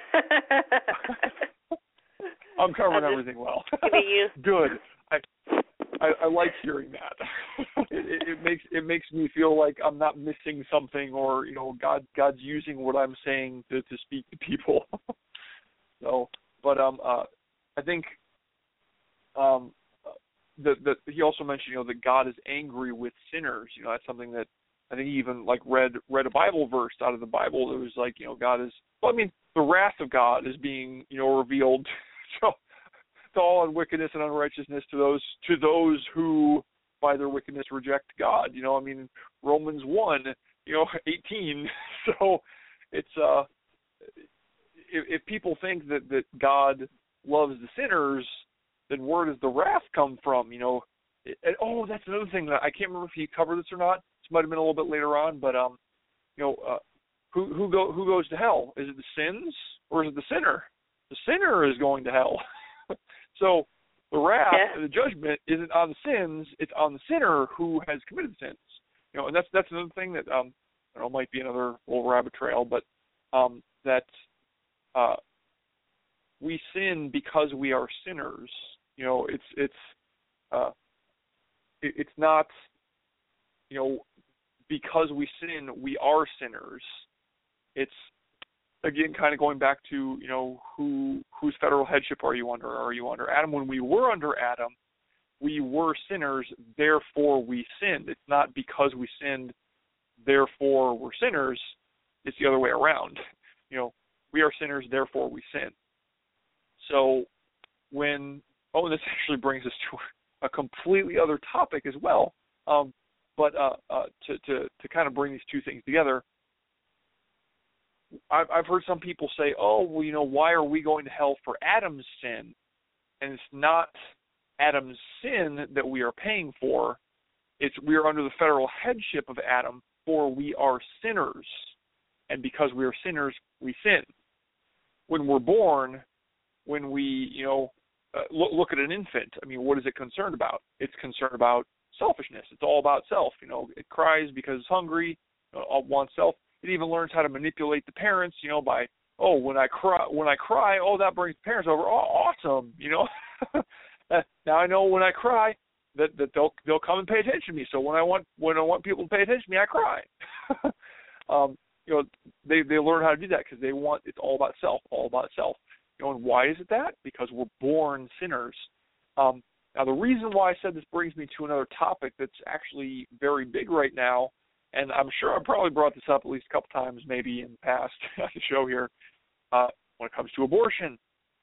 I'm covering everything well. Good. I like hearing that. It makes me feel like I'm not missing something, or God's using what I'm saying to speak to people. So, but I think that he also mentioned that God is angry with sinners. That's something that I think he even read a Bible verse out of the Bible. It was like God is. Well, I mean, the wrath of God is being revealed. So, to all unwickedness and unrighteousness to those who by their wickedness reject God. I mean, Romans 1:18. So it's if people think that God loves the sinners, then where does the wrath come from? That's another thing that I can't remember if he covered this or not. This might have been a little bit later on, but who goes to hell? Is it the sins or is it the sinner? The sinner is going to hell. So the wrath, the judgment isn't on the sins; it's on the sinner who has committed the sins. And that's another thing that I don't know, might be another little rabbit trail, but that we sin because we are sinners. It's not because we sin we are sinners. It's again kind of going back to whose federal headship are you under? Are you under Adam? When we were under Adam, we were sinners, therefore we sinned. It's not because we sinned, therefore we're sinners. It's the other way around. We are sinners, therefore we sin. So and this actually brings us to a completely other topic as well. But to kind of bring these two things together, I've heard some people say, why are we going to hell for Adam's sin? And it's not Adam's sin that we are paying for. It's we are under the federal headship of Adam, for we are sinners. And because we are sinners, we sin. When we're born, when we, look at an infant, I mean, what is it concerned about? It's concerned about selfishness. It's all about self. It cries because it's hungry, wants self. It even learns how to manipulate the parents, by when I cry, that brings the parents over. Oh, awesome, Now I know when I cry that they'll come and pay attention to me. So when I want people to pay attention to me, I cry. They learn how to do that because it's all about self, And why is it that? Because we're born sinners. Now the reason why I said this brings me to another topic that's actually very big right now. And I'm sure I've probably brought this up at least a couple times, maybe in the past on the show here, when it comes to abortion.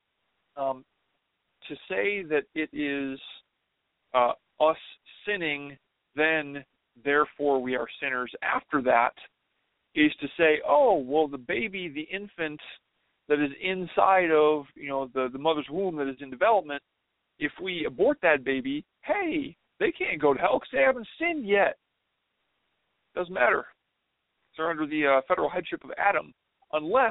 To say that it is us sinning, then therefore we are sinners after that, is to say, the baby, the infant that is inside of the mother's womb that is in development, if we abort that baby, hey, they can't go to hell because they haven't sinned yet. Doesn't matter. They're under the federal headship of Adam, unless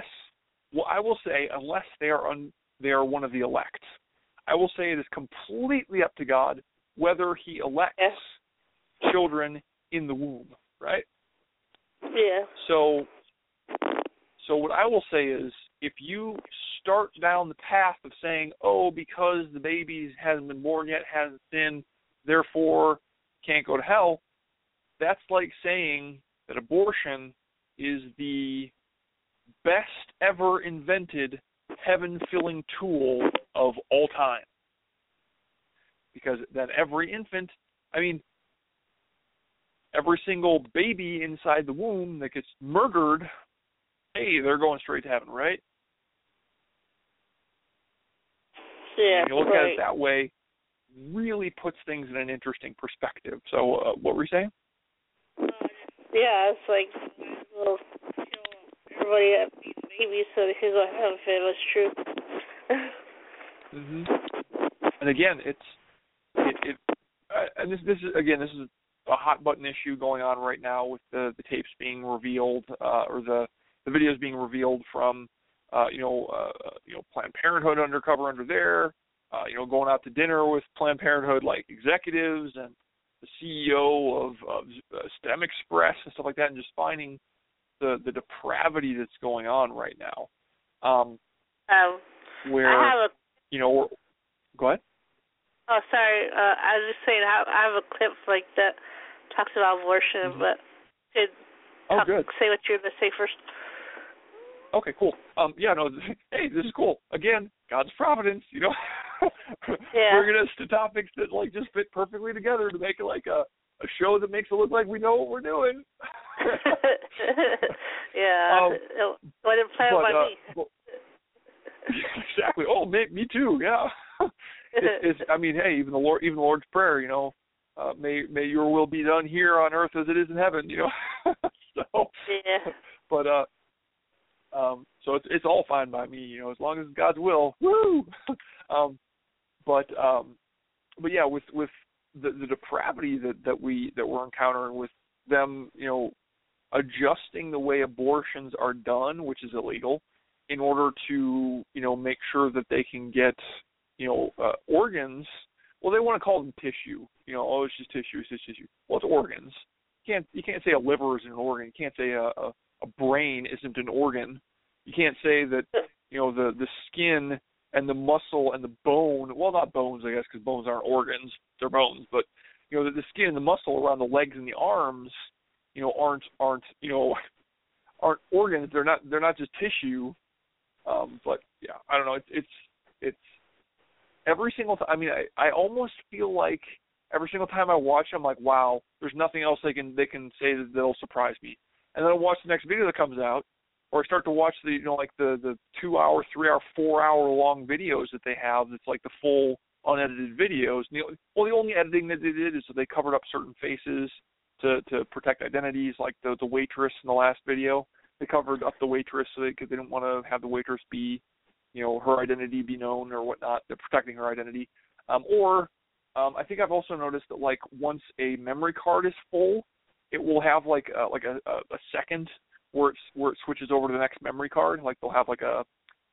they are one of the elect. I will say it is completely up to God whether He elects children in the womb, right? Yeah. So what I will say is, if you start down the path of saying, because the baby hasn't been born yet, hasn't sinned, therefore can't go to hell, that's like saying that abortion is the best ever invented heaven-filling tool of all time. Because then every infant, every single baby inside the womb that gets murdered, hey, they're going straight to heaven, right? Yeah, and you look at it that way, really puts things in an interesting perspective. So what were you saying? Yeah, it's like we'll kill everybody that beats babies so they can go to heaven if it was true. And again, and this is a hot button issue going on right now with the tapes being revealed, or the videos being revealed from Planned Parenthood undercover under there, going out to dinner with Planned Parenthood like executives and the CEO of STEM Express and stuff like that, and just finding the depravity that's going on right now. Where I have go ahead. Oh, sorry. I was just saying I have a clip like that talks about abortion, but good. Say what you're going to say first. Okay, cool. Hey, this is cool. Again, God's providence, bringing us to topics that like just fit perfectly together to make it like a show that makes it look like we know what we're doing. Yeah, wasn't planned by me. Exactly. Oh, me too. Yeah. Hey, even the Lord's Prayer, may your will be done here on earth as it is in heaven, So, yeah. But so it's all fine by me, as long as it's God's will. Woo. But yeah, with the depravity that we're encountering with them, adjusting the way abortions are done, which is illegal, in order to make sure that they can get organs. Well, they want to call them tissue. It's just tissue. It's just tissue. Well, it's organs. You can't say a liver isn't an organ. You can't say a brain isn't an organ. You can't say that the skin and the muscle and the bone. Well, not bones, I guess, because bones aren't organs. They're bones. But the skin and the muscle around the legs and the arms, aren't organs. They're not just tissue. But yeah, I don't know. It's every single time. I almost feel like every single time I watch, I'm like, wow, there's nothing else they can say that'll surprise me. And then I watch the next video that comes out, or I start to watch the 2 hour, 3 hour, 4 hour long videos that they have. That's like the full unedited videos. And the only editing that they did is that they covered up certain faces to protect identities, like the waitress in the last video. They covered up the waitress because they didn't want to have the waitress be, her identity be known or whatnot. They're protecting her identity. I think I've also noticed that like once a memory card is full, it will have like a second where it switches over to the next memory card. Like they'll have like a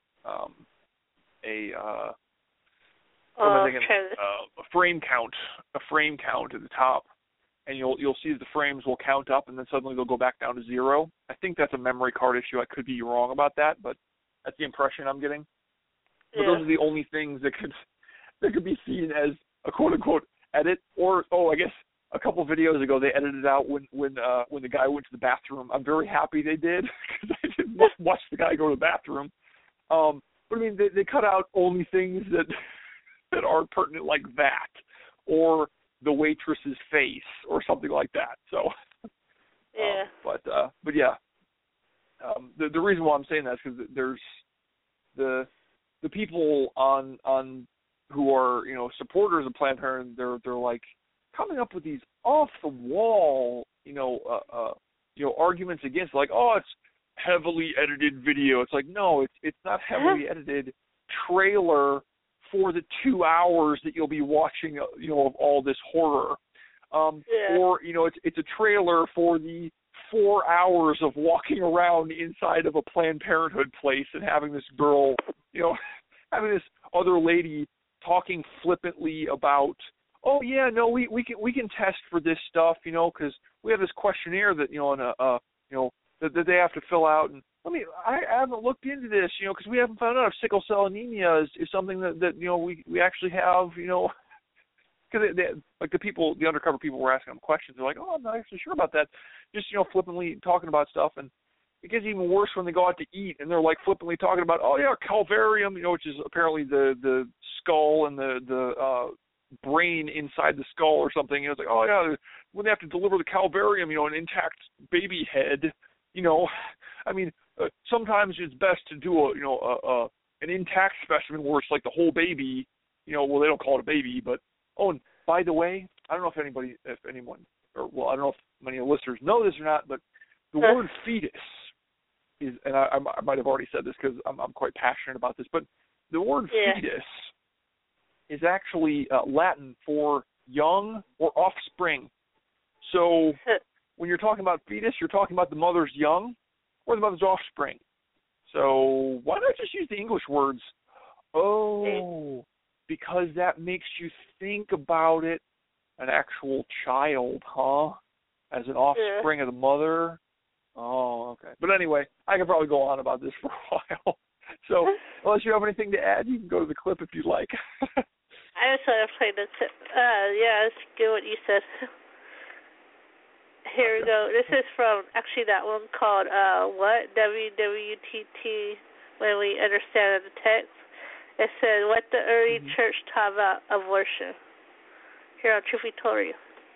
frame count at the top. And you'll see that the frames will count up, and then suddenly they'll go back down to 0. I think that's a memory card issue. I could be wrong about that, but that's the impression I'm getting. But those are the only things that could be seen as a quote unquote edit. Or I guess a couple videos ago they edited out when the guy went to the bathroom. I'm very happy they did because I didn't watch the guy go to the bathroom. But they cut out only things that are pertinent like that, or the waitress's face or something like that. So, yeah. But yeah, the reason why I'm saying that is because there's the people on who are supporters of Planned Parenthood. They're like coming up with these off the wall arguments against, like, oh, it's heavily edited video. It's like, no, it's not heavily edited trailer for the 2 hours that you'll be watching, of all this horror. Or, it's a trailer for the 4 hours of walking around inside of a Planned Parenthood place and having this girl, having this other lady talking flippantly about, oh yeah, no, we can test for this stuff, because we have this questionnaire that, that they have to fill out, and I haven't looked into this, because we haven't found out if sickle cell anemia is something that we actually have, because like the undercover people were asking them questions. They're like, oh, I'm not actually sure about that. Just, flippantly talking about stuff. And it gets even worse when they go out to eat and they're like flippantly talking about, oh yeah, calvarium, which is apparently the skull and the brain inside the skull or something. It's like, oh yeah, when they have to deliver the calvarium, an intact baby head, sometimes it's best to do an intact specimen where it's like the whole baby, well, they don't call it a baby, but, oh, and by the way, I don't know if anyone, or, well, I don't know if many of the listeners know this or not, but the word fetus is, and I might have already said this because I'm quite passionate about this, but the word fetus is actually Latin for young or offspring. So when you're talking about fetus, you're talking about the mother's young or the mother's offspring. So why not just use the English words? Oh, because that makes you think about it, an actual child, huh? As an offspring of the mother. Oh, okay. But anyway, I could probably go on about this for a while. So unless you have anything to add, you can go to the clip if you'd like. I just want to play the clip. Yeah, that's good what you said. Here we go. This is from, actually, that one called, what? WWTT, when we understand the text. It said, what the early church taught about abortion. Here on Truth Be Told.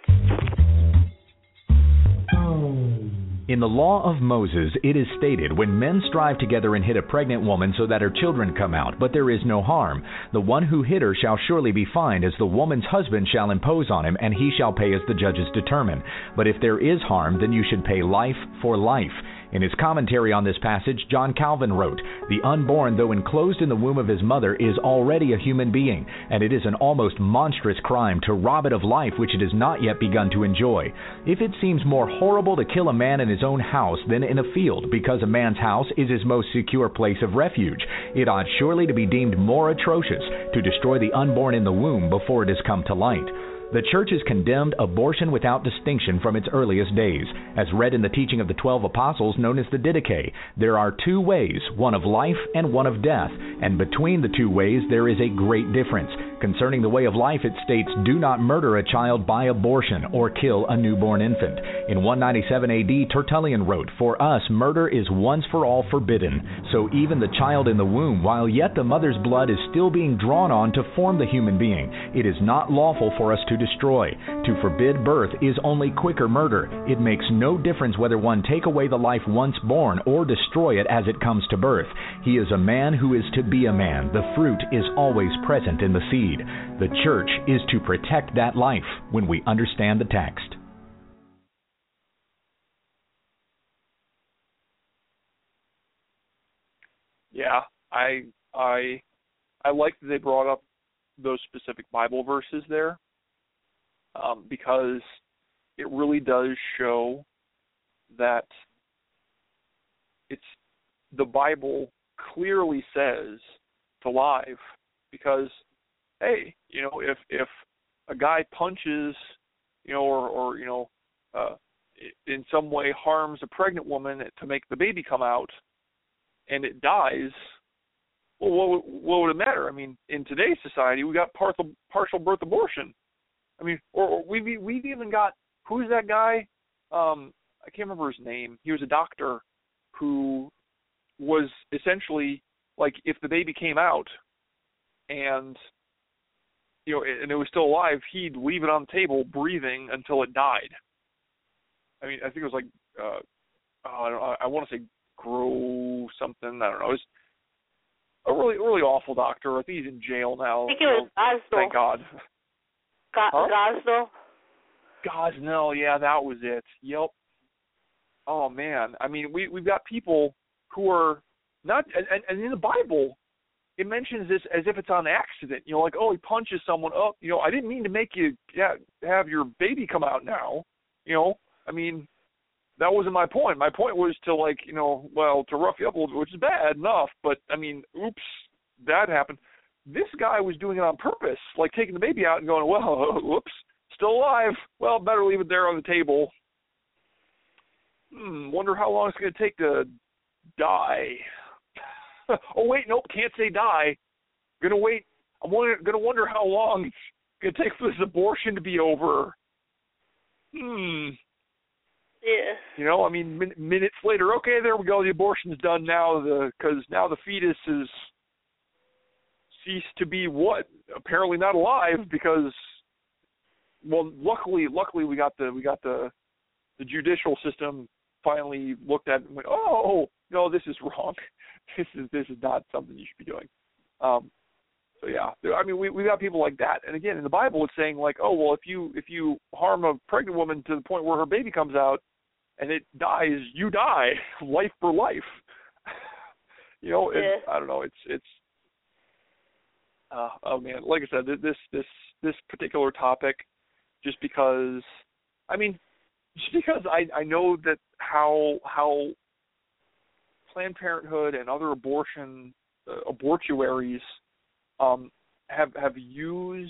In the law of Moses, it is stated, when men strive together and hit a pregnant woman so that her children come out, but there is no harm, the one who hit her shall surely be fined, as the woman's husband shall impose on him, and he shall pay as the judges determine. But if there is harm, then you should pay life for life. In his commentary on this passage, John Calvin wrote, "The unborn, though enclosed in the womb of his mother, is already a human being, and it is an almost monstrous crime to rob it of life which it has not yet begun to enjoy. If it seems more horrible to kill a man in his own house than in a field, because a man's house is his most secure place of refuge, it ought surely to be deemed more atrocious to destroy the unborn in the womb before it has come to light." The Church has condemned abortion without distinction from its earliest days. As read in the teaching of the 12 apostles known as the Didache, there are two ways, one of life and one of death, and between the two ways there is a great difference. Concerning the way of life, it states, "Do not murder a child by abortion or kill a newborn infant." In 197 AD, Tertullian wrote, "For us, murder is once for all forbidden. So even the child in the womb, while yet the mother's blood is still being drawn on to form the human being, it is not lawful for us to destroy. To forbid birth is only quicker murder. It makes no difference whether one take away the life once born or destroy it as it comes to birth. He is a man who is to be a man. The fruit is always present in the seed. The Church is to protect that life when we understand the text." Yeah, I like that they brought up those specific Bible verses there, because it really does show that the Bible clearly says to live, because hey, if a guy punches, or in some way harms a pregnant woman to make the baby come out, and it dies, well, what would it matter? I mean, in today's society, we got partial birth abortion. I mean, or we've even got, who's that guy? I can't remember his name. He was a doctor who was essentially like, if the baby came out and and it was still alive, he'd leave it on the table breathing until it died. I mean, I think it was like, I want to say Grow something. I don't know. It was a really, really awful doctor. I think he's in jail now. I think it was Gosnell. Thank God. Gosnell? Gosnell, yeah, that was it. Yep. Oh, man. I mean, we've got people who are not, and in the Bible, it mentions this as if it's on accident. Like, oh, he punches someone up. I didn't mean to make you have your baby come out now. I mean, that wasn't my point. My point was to, like, to rough you up a little bit, which is bad enough. But, I mean, oops, that happened. This guy was doing it on purpose, like taking the baby out and going, well, whoops, still alive. Well, better leave it there on the table. Wonder how long it's going to take to die. Oh, wait, nope, can't say die. Gonna wait. I'm gonna wonder how long it's gonna take for this abortion to be over. Yeah. I mean, minutes later, okay, there we go. The abortion's done now, because now the fetus is ceased to be what? Apparently not alive, because, well, luckily we got the judicial system finally looked at it and went, oh no, this is wrong. This is not something you should be doing. So yeah, I mean, we got people like that. And again, in the Bible, it's saying like, oh well, if you harm a pregnant woman to the point where her baby comes out and it dies, you die, life for life. Yeah. And I don't know. It's oh man, like I said, this particular topic, just because, I mean, just because I know that how Planned Parenthood and other abortuaries have used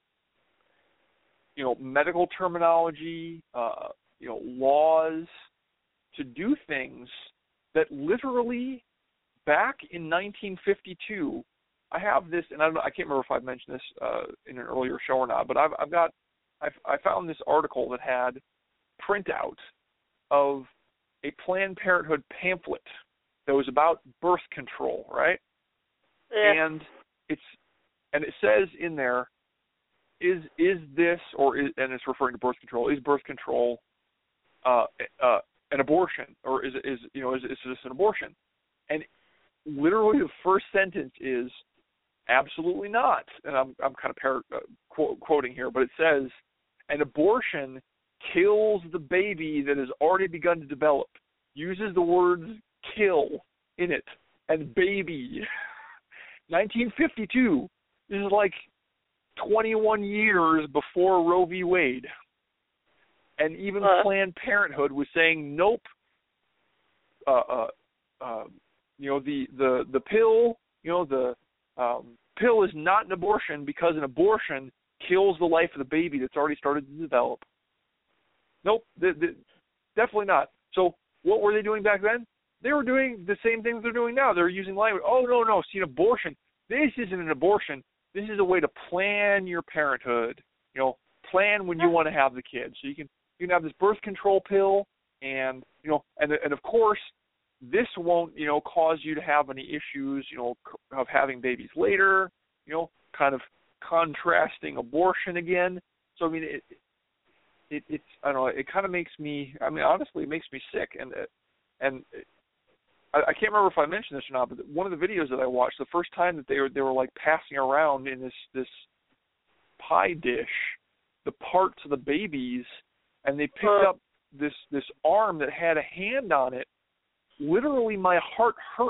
medical terminology, laws to do things that literally back in 1952. I have this, and I can't remember if I've mentioned this in an earlier show or not, but I found this article that had printout of a Planned Parenthood pamphlet that was about birth control, right? Yeah. And it says in there, is this, and it's referring to birth control, is birth control an abortion, or is this an abortion? And literally the first sentence is absolutely not. And I'm kind of quoting here, but it says, an abortion kills the baby that has already begun to develop. Uses the words kill in it, and baby. 1952. This is like 21 years before Roe v. Wade. And even Planned Parenthood was saying, nope. The pill, the pill is not an abortion because an abortion kills the life of the baby that's already started to develop. Nope, definitely not. So what were they doing back then? They were doing the same things they're doing now. They're using language. Oh, no, see, an abortion. This isn't an abortion. This is a way to plan your parenthood. Plan when you want to have the kid. So you can have this birth control pill, and and of course, this won't cause you to have any issues of having babies later. Kind of contrasting abortion again. So I mean, it's I don't know. It kind of makes me. I mean, honestly, it makes me sick. And I can't remember if I mentioned this or not, but one of the videos that I watched, the first time that they were like passing around in this pie dish the parts of the babies, and they picked up this arm that had a hand on it. Literally, my heart hurt.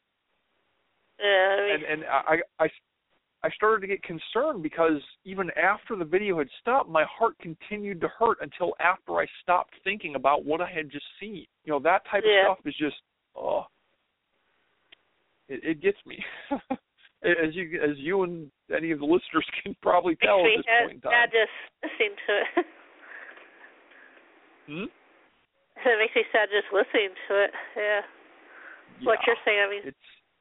Yeah. And I started to get concerned because even after the video had stopped, my heart continued to hurt until after I stopped thinking about what I had just seen. That type of stuff is just, it gets me. As you and any of the listeners can probably tell at this point in time. Sad just listening to it. It makes me sad just listening to it. Yeah. What you're saying, I mean.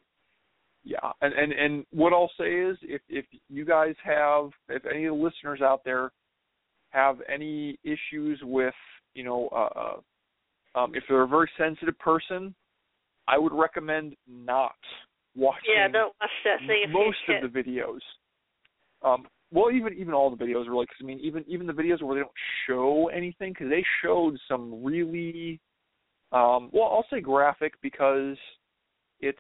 And what I'll say is, if you guys have, if any of the listeners out there have any issues with, if they're a very sensitive person, I would recommend not watching. Yeah, don't watch that thing. Most of the videos. Well, even all the videos really, because I mean, even the videos where they don't show anything, because they showed some really, I'll say graphic because it's.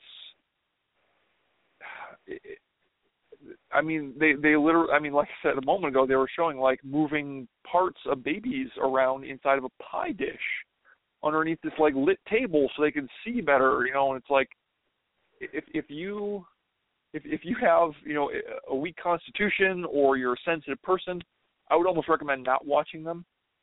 I mean, they literally. I mean, like I said a moment ago, they were showing like moving parts of babies around inside of a pie dish underneath this like lit table so they could see better, and it's like if you have a weak constitution or you're a sensitive person, I would almost recommend not watching them.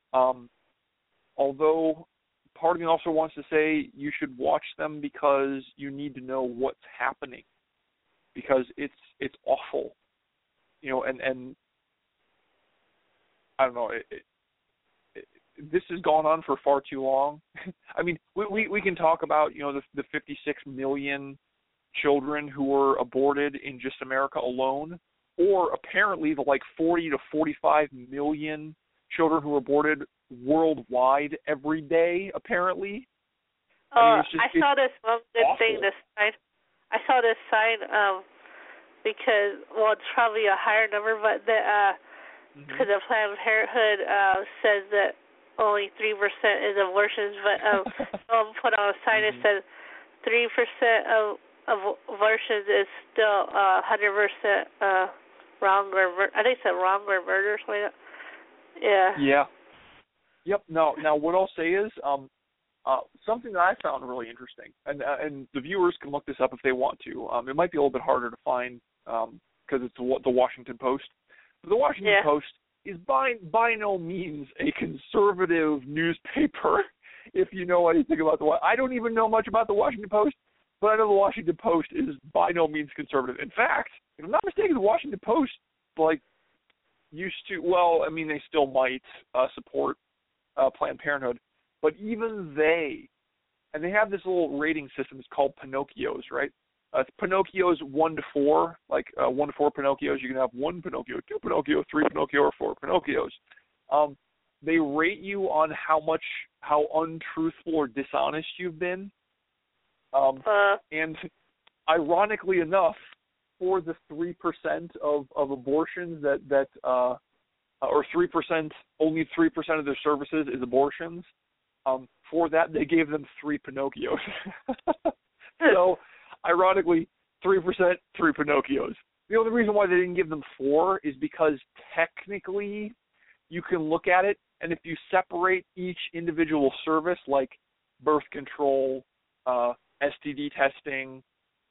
Although part of me also wants to say you should watch them because you need to know what's happening, because it's awful, and I don't know. This has gone on for far too long. I mean, we can talk about the 56 million children who were aborted in just America alone, or apparently the like 40 to 45 million children who were aborted worldwide every day. Apparently. I saw this one good thing. I saw this sign because it's probably a higher number, but because the Planned Parenthood says that only 3% is abortions, but someone put on a sign that said 3% of abortions is still 100% wrong, or I think it's wrong or murder or something like that. Yeah. Yeah. Yep. Now what I'll say is something that I found really interesting, and the viewers can look this up if they want to. It might be a little bit harder to find because it's the Washington Post. But the Washington Post is by no means a conservative newspaper. If you know anything about I don't even know much about the Washington Post, but I know the Washington Post is by no means conservative. In fact, if I'm not mistaken, the Washington Post used to. Well, I mean, they still might support Planned Parenthood, but even they, and they have this little rating system. It's called Pinocchios, right? It's Pinocchios 1 to 4, 1 to 4 Pinocchios. You can have 1 Pinocchio, 2 Pinocchio, 3 Pinocchio, or 4 Pinocchios. They rate you on how untruthful or dishonest you've been. And ironically enough, for the 3% of abortions or 3%, only 3% of their services is abortions. For that, they gave them 3 Pinocchios. So, ironically, 3%, 3 Pinocchios. The only reason why they didn't give them 4 is because technically you can look at it, and if you separate each individual service, like birth control, STD testing,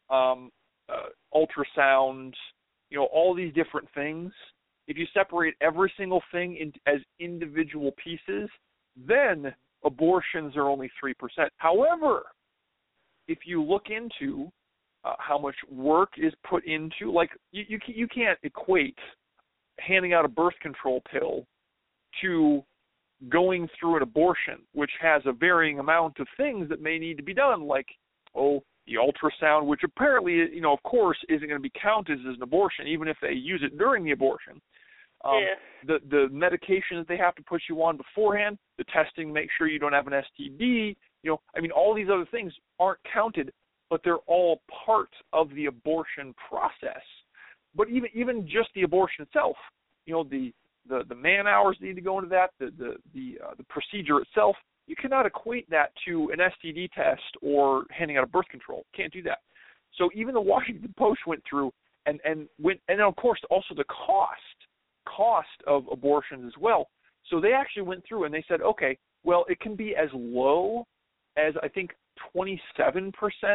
ultrasound, all these different things, if you separate every single thing as individual pieces, then abortions are only 3%. However, if you look into how much work is put into, you can't equate handing out a birth control pill to going through an abortion, which has a varying amount of things that may need to be done, like, the ultrasound, which apparently, of course, isn't going to be counted as an abortion, even if they use it during the abortion. The medication that they have to put you on beforehand, the testing to make sure you don't have an STD, all these other things aren't counted, but they're all part of the abortion process. But even just the abortion itself, the man hours need to go into that, the procedure itself, you cannot equate that to an STD test or handing out a birth control. Can't do that. So even the Washington Post went through and of course also the cost of abortions as well. So they actually went through and they said, okay, well, it can be as low as I think 27%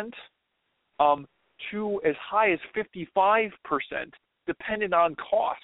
to as high as 55%, depending on cost.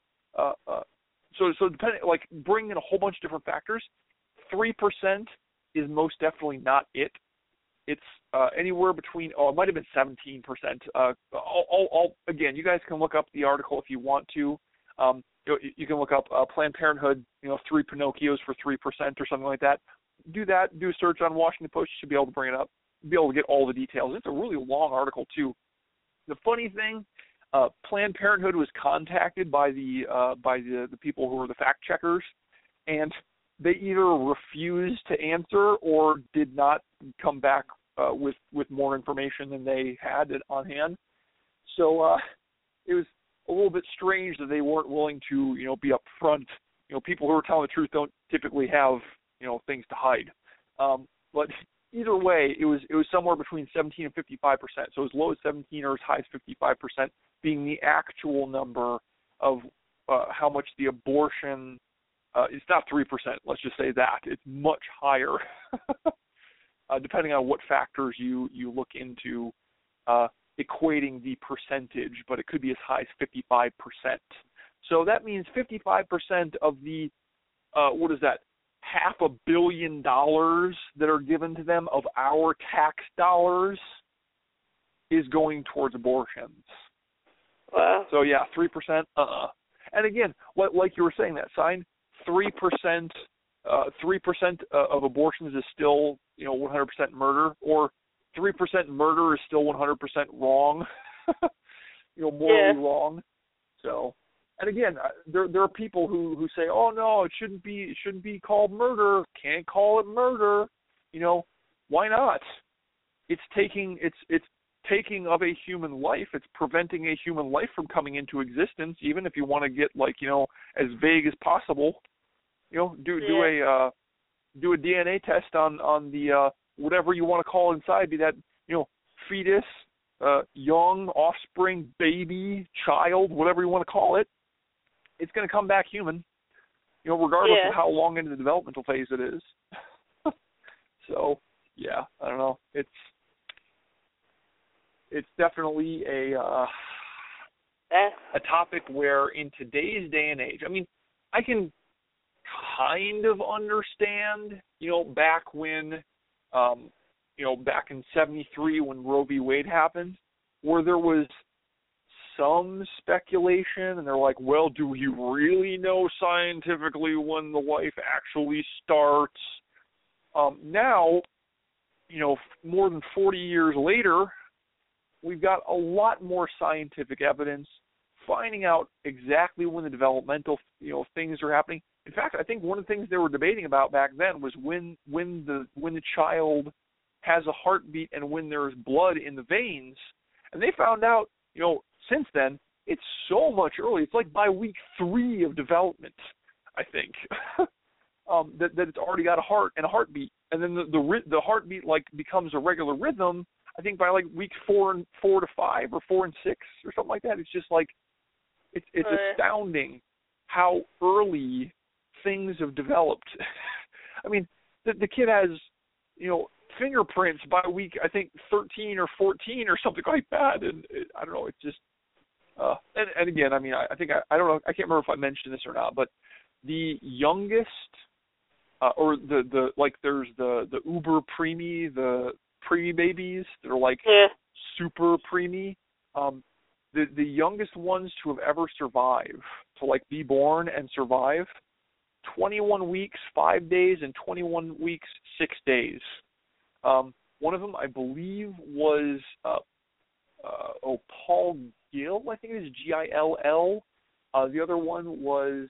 So depending, bring in a whole bunch of different factors. 3% is most definitely not it. It's anywhere between, it might have been 17%. Again, you guys can look up the article if you want to. You can look up Planned Parenthood, 3 Pinocchios for 3% or something like that. Do that. Do a search on Washington Post. You should be able to bring it up. Be able to get all the details. It's a really long article too. The funny thing, Planned Parenthood was contacted by the people who were the fact checkers, and they either refused to answer or did not come back with more information than they had on hand. So it was a little bit strange that they weren't willing to, be upfront. People who are telling the truth don't typically have, things to hide. But either way, it was somewhere between 17 and 55%. So as low as 17 or as high as 55% being the actual number of how much the abortion. It's not 3%. Let's just say that it's much higher, depending on what factors you look into equating the percentage. But it could be as high as 55%. So that means 55% of the what is that? $500 million that are given to them of our tax dollars is going towards abortions. Wow. So yeah, 3%. And again, like you were saying, that sign. 3% of abortions is still 100% murder, or 3% murder is still 100% wrong, morally wrong. So, and again, there are people who say, oh no, it shouldn't be called murder. Can't call it murder. Why not? It's taking of a human life. It's preventing a human life from coming into existence, even if you want to get as vague as possible. Do a DNA test on the whatever you want to call inside, be that fetus, young offspring, baby, child, whatever you want to call it. It's going to come back human, regardless of how long into the developmental phase it is. So yeah, I don't know. It's definitely a topic where in today's day and age, I can kind of understand, back when, back in '73 when Roe v. Wade happened, where there was some speculation, and they're like, well, do we really know scientifically when the life actually starts? Now, more than 40 years later, we've got a lot more scientific evidence finding out exactly when the developmental, things are happening. In fact, I think one of the things they were debating about back then was when the child has a heartbeat and when there's blood in the veins. And they found out, since then, it's so much earlier. It's like by week 3 of development, I think, that it's already got a heart and a heartbeat. And then the heartbeat becomes a regular rhythm, I think by week 4 to 5 or 4 and 6 or something like that. It's just it's astounding how early things have developed. I mean, the kid has, fingerprints by week, I think 13 or 14 or something like that. And I don't know, it's just, and again, I mean, I think, I don't know, I can't remember if I mentioned this or not, but the youngest, or there's the uber preemie, the preemie babies that are super preemie. The youngest ones to have ever survived, to be born and survive, 21 weeks, 5 days, and 21 weeks, 6 days. One of them, I believe, was Paul Gill. I think it was Gill. The other one was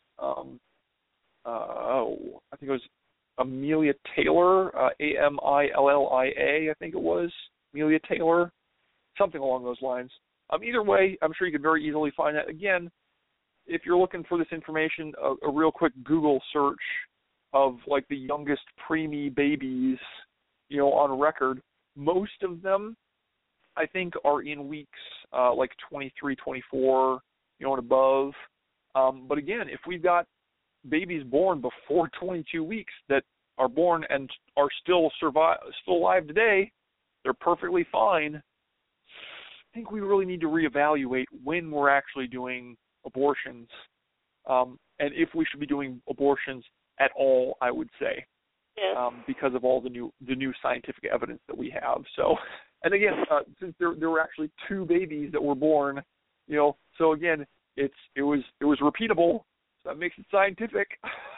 I think it was Amelia Taylor, Amillia. I think it was Amelia Taylor, something along those lines. Either way, I'm sure you could very easily find that. Again, if you're looking for this information, a real quick Google search of the youngest preemie babies, on record, most of them, I think, are in weeks 23, 24, and above. But again, if we've got babies born before 22 weeks that are born and are still alive today, they're perfectly fine. I think we really need to reevaluate when we're actually doing abortions, and if we should be doing abortions at all, I would say. Yeah. Because of all the new scientific evidence that we have. So, and again, since there were actually 2 babies that were born, so again, it was repeatable. So that makes it scientific.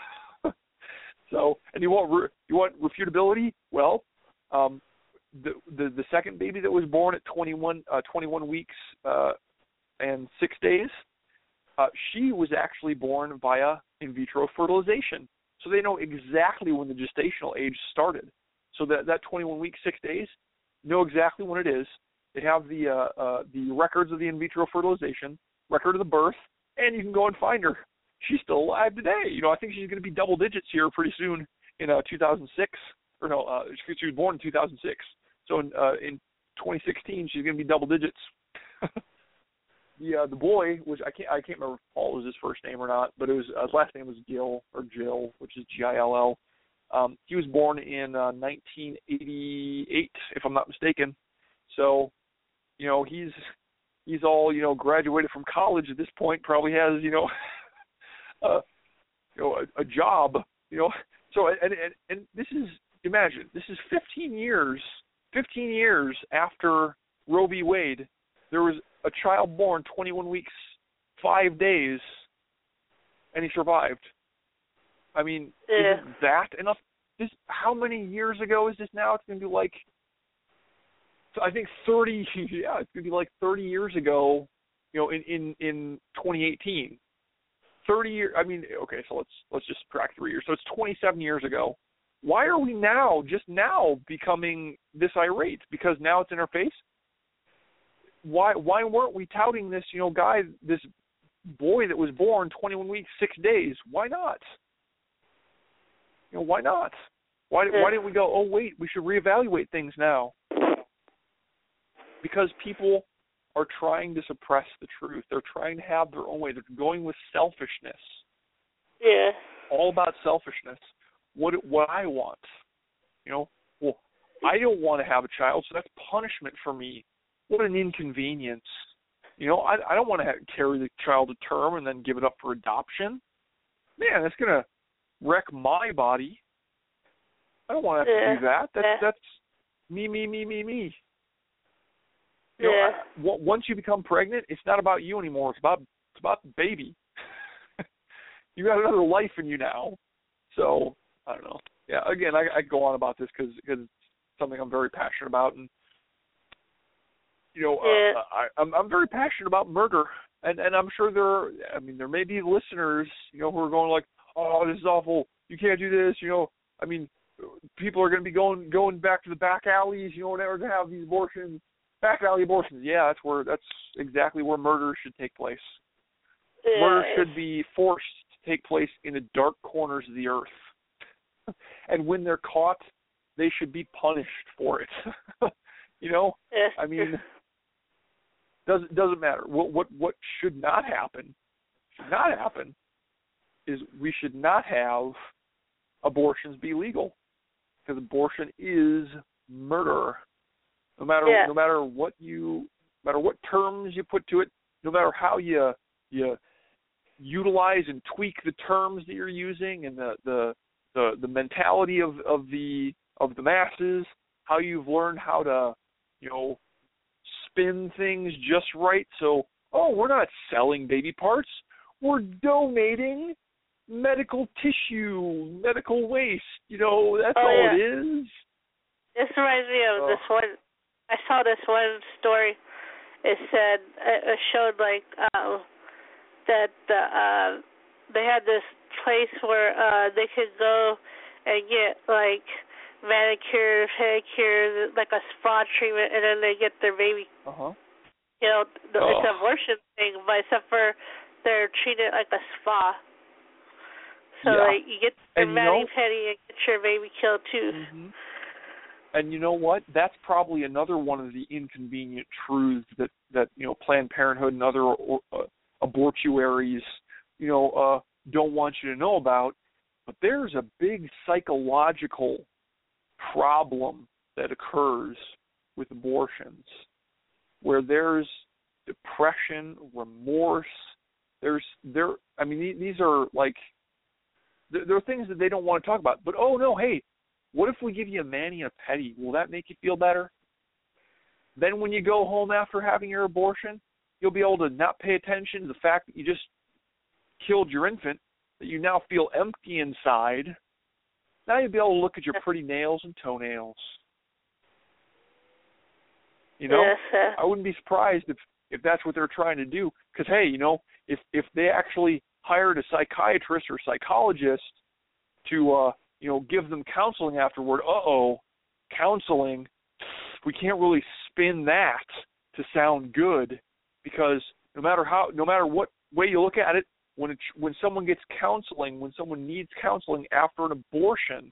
So, and you want refutability? Well, the second baby that was born at 21 weeks and 6 days, she was actually born via in vitro fertilization. So they know exactly when the gestational age started. So that 21 weeks, 6 days, know exactly when it is. They have the records of the in vitro fertilization, record of the birth, and you can go and find her. She's still alive today. I think she's going to be double digits here pretty soon in 2006. Or no, she was born in 2006. So in 2016, she's going to be double digits. The boy was I can't remember if Paul was his first name or not, but it was his last name was Gill or Jill, which is Gill. He was born in 1988, if I'm not mistaken. So, he's all graduated from college at this point. Probably has a job. So and this is, imagine, this is 15 years after Roe v. Wade. There was a child born 21 weeks, 5 days, and he survived. I mean, isn't that enough? How many years ago is this now? It's going to be I think 30. Yeah, it's going to be 30 years ago. In 2018, 30 years. I mean, okay, so let's just subtract 3 years. So it's 27 years ago. Why are we just now becoming this irate? Because now it's in our face. Why weren't we touting this, guy, this boy that was born 21 weeks, 6 days? Why not? Why not? Why didn't we go, oh, wait, we should reevaluate things now? Because people are trying to suppress the truth. They're trying to have their own way. They're going with selfishness. Yeah. All about selfishness. What I want. Well, I don't want to have a child, so that's punishment for me. What an inconvenience. I don't want to carry the child to term and then give it up for adoption. man, that's gonna wreck my body. I don't want to have to do that. That's me. You know, once you become pregnant, it's not about you anymore. It's about the baby. You got another life in you now. So I don't know. Yeah. Again, I go on about this because it's something I'm very passionate about, and you know, I'm very passionate about murder, and I'm sure there may be listeners, you know, who are going like, oh, this is awful. You can't do this. You know, I mean, people are going to be going back to the back alleys, you know, whenever to have these abortions, back alley abortions. Yeah, that's exactly where murder should take place. Yeah. Murder should be forced to take place in the dark corners of the earth, and when they're caught, they should be punished for it. You know, I mean, doesn't matter. What should not happen? Is we should not have abortions be legal, because abortion is murder. No matter what terms you put to it, no matter how you utilize and tweak the terms that you're using, and the mentality of the masses, how you've learned how to, you know, spin things just right. So, we're not selling baby parts, we're donating medical tissue, medical waste. You know, that's all it is. This reminds me of this one. I saw this one story. It said, it showed like that they had this place where they could go and get like manicure, pedicure, like a spa treatment, and then they get their baby. You know, it's an abortion thing, but except for they're treated like a spa. So like you get your mani-pedi and get your baby killed too. Mm-hmm. And you know what? That's probably another one of the inconvenient truths that you know, Planned Parenthood and other abortuaries, you know, don't want you to know about. But there's a big psychological problem that occurs with abortions, where there's depression, remorse. These are like, there are things that they don't want to talk about. But hey, what if we give you a mani and a pedi? Will that make you feel better? Then when you go home after having your abortion, you'll be able to not pay attention to the fact that you just killed your infant, that you now feel empty inside. Now you'll be able to look at your pretty nails and toenails. You know, I wouldn't be surprised if that's what they're trying to do. Because, hey, you know, if they actually hired a psychiatrist or psychologist to, you know, give them counseling afterward, counseling, we can't really spin that to sound good, because no matter what way you look at it, when someone gets counseling, when someone needs counseling after an abortion,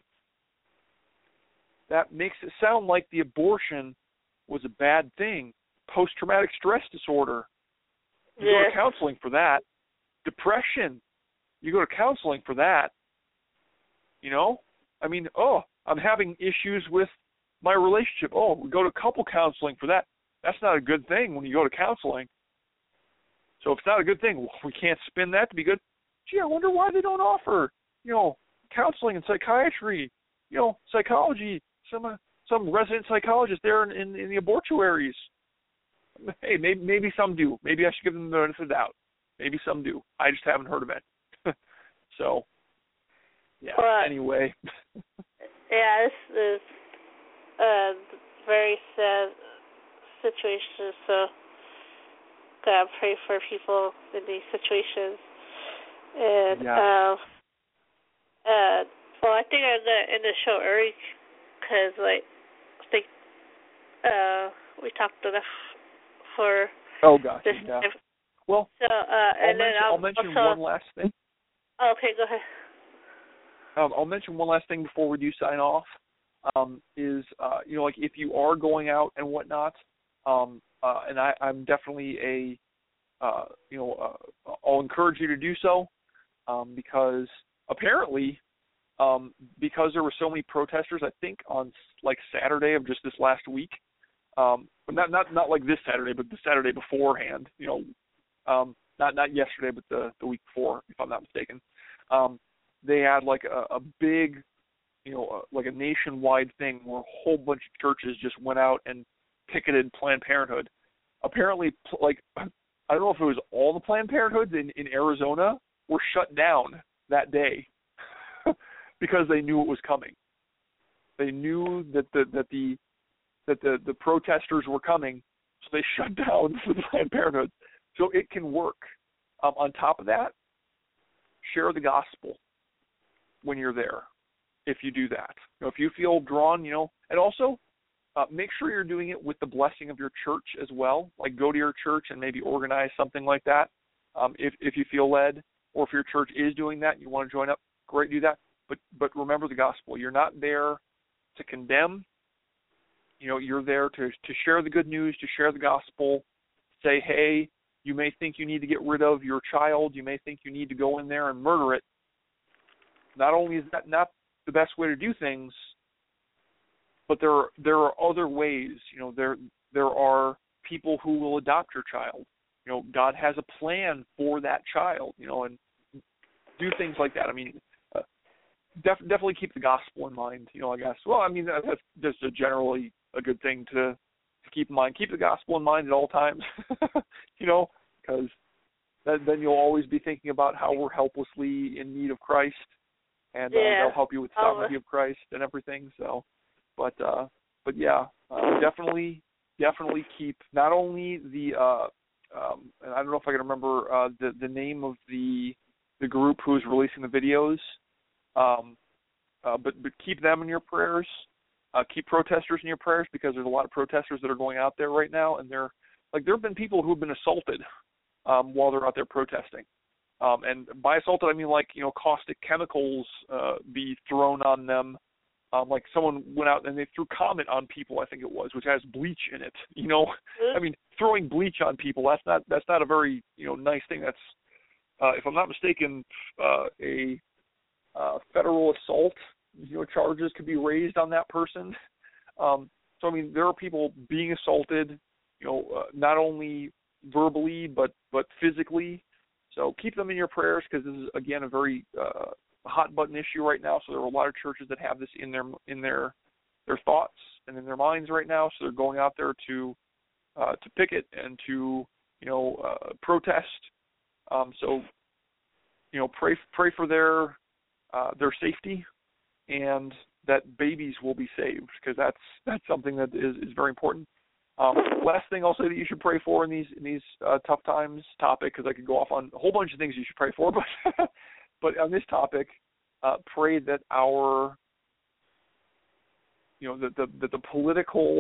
that makes it sound like the abortion was a bad thing. Post-traumatic stress disorder. You go to counseling for that. Depression. You go to counseling for that. You know? I mean, I'm having issues with my relationship. We go to couple counseling for that. That's not a good thing when you go to counseling. So if it's not a good thing, we can't spin that to be good. Gee, I wonder why they don't offer, you know, counseling and psychiatry, you know, psychology, some resident psychologist there in the abortuaries. Hey, maybe some do. Maybe I should give them the benefit of the doubt. Maybe some do. I just haven't heard of it. So, yeah, anyway. Yeah, this is a very sad situation, so gotta pray for people in these situations. And, I think I'm gonna end the show early, because, like, I think we talked enough for this. Yeah. Well, so, I'll mention one last thing. Oh, okay, go ahead. I'll mention one last thing before we do sign off. You know, like, if you are going out and whatnot, and I'm definitely I'll encourage you to do so, because apparently, because there were so many protesters, I think on like Saturday of just this last week, but not like this Saturday, but the Saturday beforehand, you know, not yesterday, but the week before, if I'm not mistaken. They had like a big, like a nationwide thing where a whole bunch of churches just went out and picketed Planned Parenthood. Apparently, like, I don't know if it was all the Planned Parenthoods in Arizona were shut down that day because they knew it was coming. They knew that the protesters were coming, so they shut down for the Planned Parenthood. So it can work. On top of that, share the gospel when you're there. If you do that, if you feel drawn, and also make sure you're doing it with the blessing of your church as well. Like, go to your church and maybe organize something like that. If you feel led, or if your church is doing that and you want to join up, great, do that. But remember the gospel. You're not there to condemn. You're there to share the good news, to share the gospel. Say, hey, you may think you need to get rid of your child. You may think you need to go in there and murder it. Not only is that not the best way to do things, but there are other ways. There are people who will adopt your child. God has a plan for that child. And do things like that. I mean, definitely keep the gospel in mind. I guess. Well, I mean, that's just generally a good thing to keep in mind. Keep the gospel in mind at all times. Because then you'll always be thinking about how we're helplessly in need of Christ, and they'll help you with the sovereignty of Christ and everything. So, but yeah, definitely keep not only the and I don't know if I can remember the name of the group who's releasing the videos, but keep them in your prayers. Keep protesters in your prayers, because there's a lot of protesters that are going out there right now, and there have been people who have been assaulted while they're out there protesting. And by assaulted, I mean caustic chemicals be thrown on them. Like someone went out and they threw Comet on people, I think it was, which has bleach in it. I mean, throwing bleach on people, that's not a very nice thing. That's if I'm not mistaken, a federal assault. Charges could be raised on that person. So I mean, there are people being assaulted, not only verbally but physically. So keep them in your prayers, because this is again a very hot button issue right now. So there are a lot of churches that have this in their thoughts and in their minds right now. So they're going out there to picket and to protest. So pray for their safety, and that babies will be saved, because that's something that is very important. Last thing I'll say that you should pray for in these tough times topic, because I could go off on a whole bunch of things you should pray for, but on this topic, pray that our that the political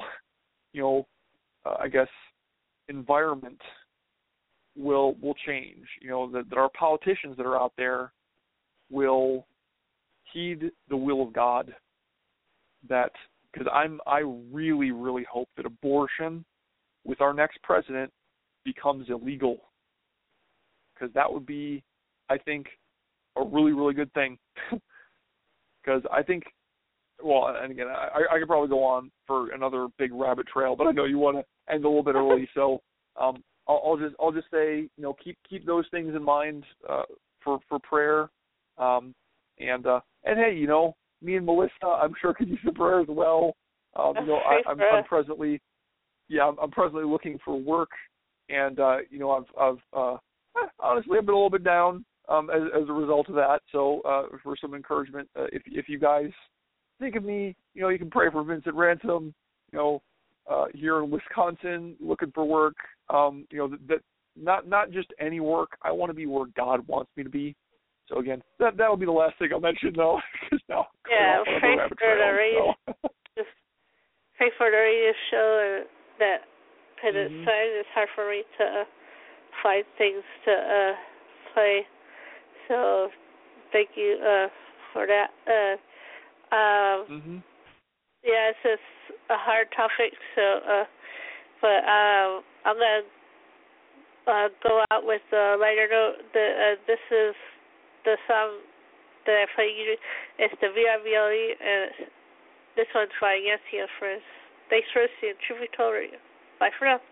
I guess environment will change. That our politicians that are out there will heed the will of God. Because I really, really hope that abortion with our next president becomes illegal. Because that would be, I think, a really, really good thing. Because I think, well, and again, I could probably go on for another big rabbit trail, but I know you want to end a little bit early, so I'll just say, keep those things in mind for prayer, and hey, me and Melissa, I'm sure, could use some prayer as well. I'm presently looking for work, and I've honestly I've been a little bit down as a result of that. So for some encouragement, if you guys think of me, you can pray for Vincent Ransom. Here in Wisconsin, looking for work. That not just any work. I want to be where God wants me to be. So again, that'll be the last thing I'll mention, though. Now, pray for the radio. Just pray for the radio show that it's hard for me to find things to play. So thank you for that. Yeah, it's just a hard topic. So, but I'm gonna go out with a lighter note. This is the song that I play you. It's the VIVLE, and this one's by Yancy and Friends. Thanks for listening to Truth Be Told Radio. Bye for now.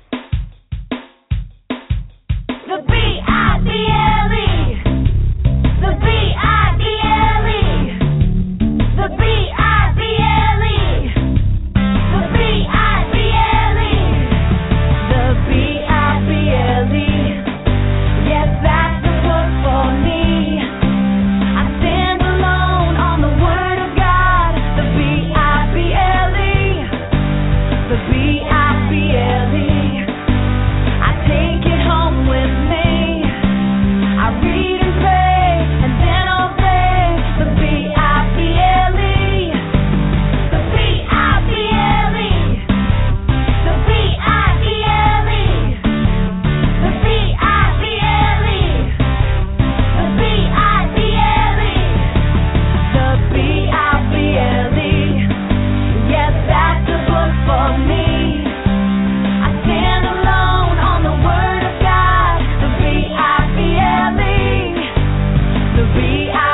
The VIVLE. the reality.